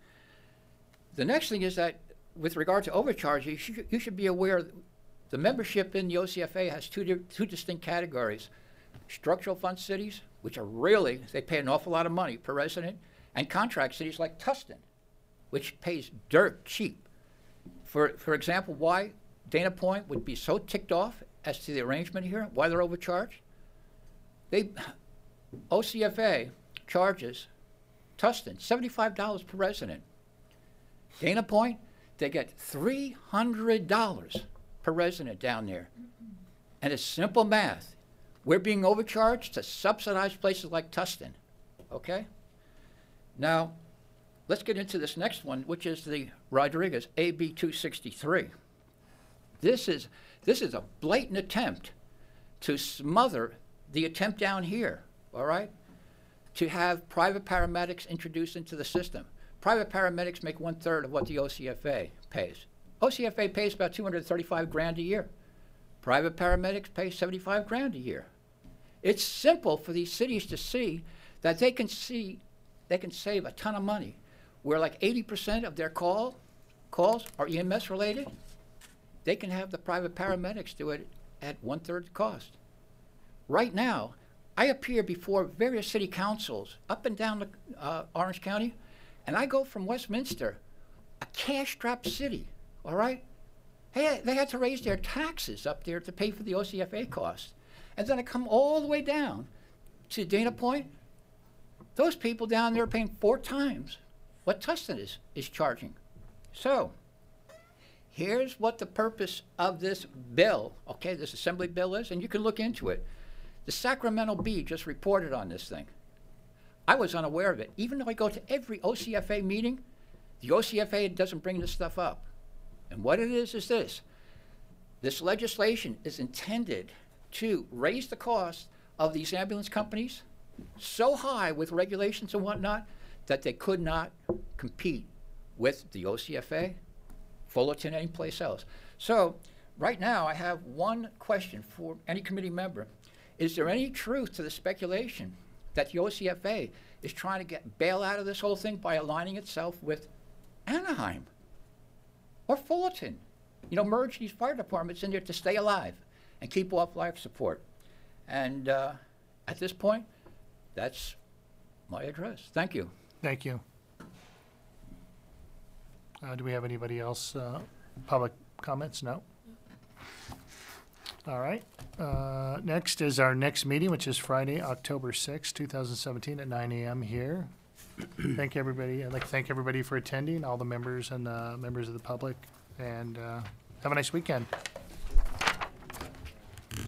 The next thing is that with regard to overcharges, you should, you should be aware the membership in the O C F A has two, di two distinct categories. Structural fund cities, which are really, they pay an awful lot of money per resident, and contract cities like Tustin, which pays dirt cheap. For, for example, why Dana Point would be so ticked off as to the arrangement here, why they're overcharged. They, O C F A charges Tustin seventy-five dollars per resident. Dana Point, they get three hundred dollars per resident down there. And it's simple math. We're being overcharged to subsidize places like Tustin, okay? Now, let's get into this next one, which is the Rodriguez A B two sixty-three. This is, this is a blatant attempt to smother the attempt down here, all right? To have private paramedics introduced into the system. Private paramedics make one third of what the O C F A pays. O C F A pays about two hundred thirty-five grand a year. Private paramedics pay seventy-five grand a year. It's simple for these cities to see that they can see, they can save a ton of money, where like eighty percent of their call, calls are E M S related. They can have the private paramedics do it at one third the cost. Right now, I appear before various city councils up and down the, uh, Orange County, and I go from Westminster, a cash-strapped city, all right? Hey, they had to raise their taxes up there to pay for the O C F A costs. And then I come all the way down to Dana Point. Those people down there are paying four times what Tustin is, is charging. So, here's what the purpose of this bill, okay, this assembly bill is, and you can look into it. The Sacramento Bee just reported on this thing. I was unaware of it. Even though I go to every O C F A meeting, the O C F A doesn't bring this stuff up. And what it is is this. This legislation is intended to raise the cost of these ambulance companies so high with regulations and whatnot that they could not compete with the O C F A, Fullerton, any place else. So right now I have one question for any committee member. Is there any truth to the speculation that the O C F A is trying to get bail out of this whole thing by aligning itself with Anaheim or Fullerton? You know, merge these fire departments in there to stay alive and keep off life support. And uh, at this point, that's my address. Thank you. Thank you. Uh, do we have anybody else, uh, public comments? No? All right. Uh, next is our next meeting, which is Friday, October sixth, two thousand seventeen at nine A M here. Thank everybody. I'd like to thank everybody for attending, all the members and uh, members of the public, and uh, have a nice weekend.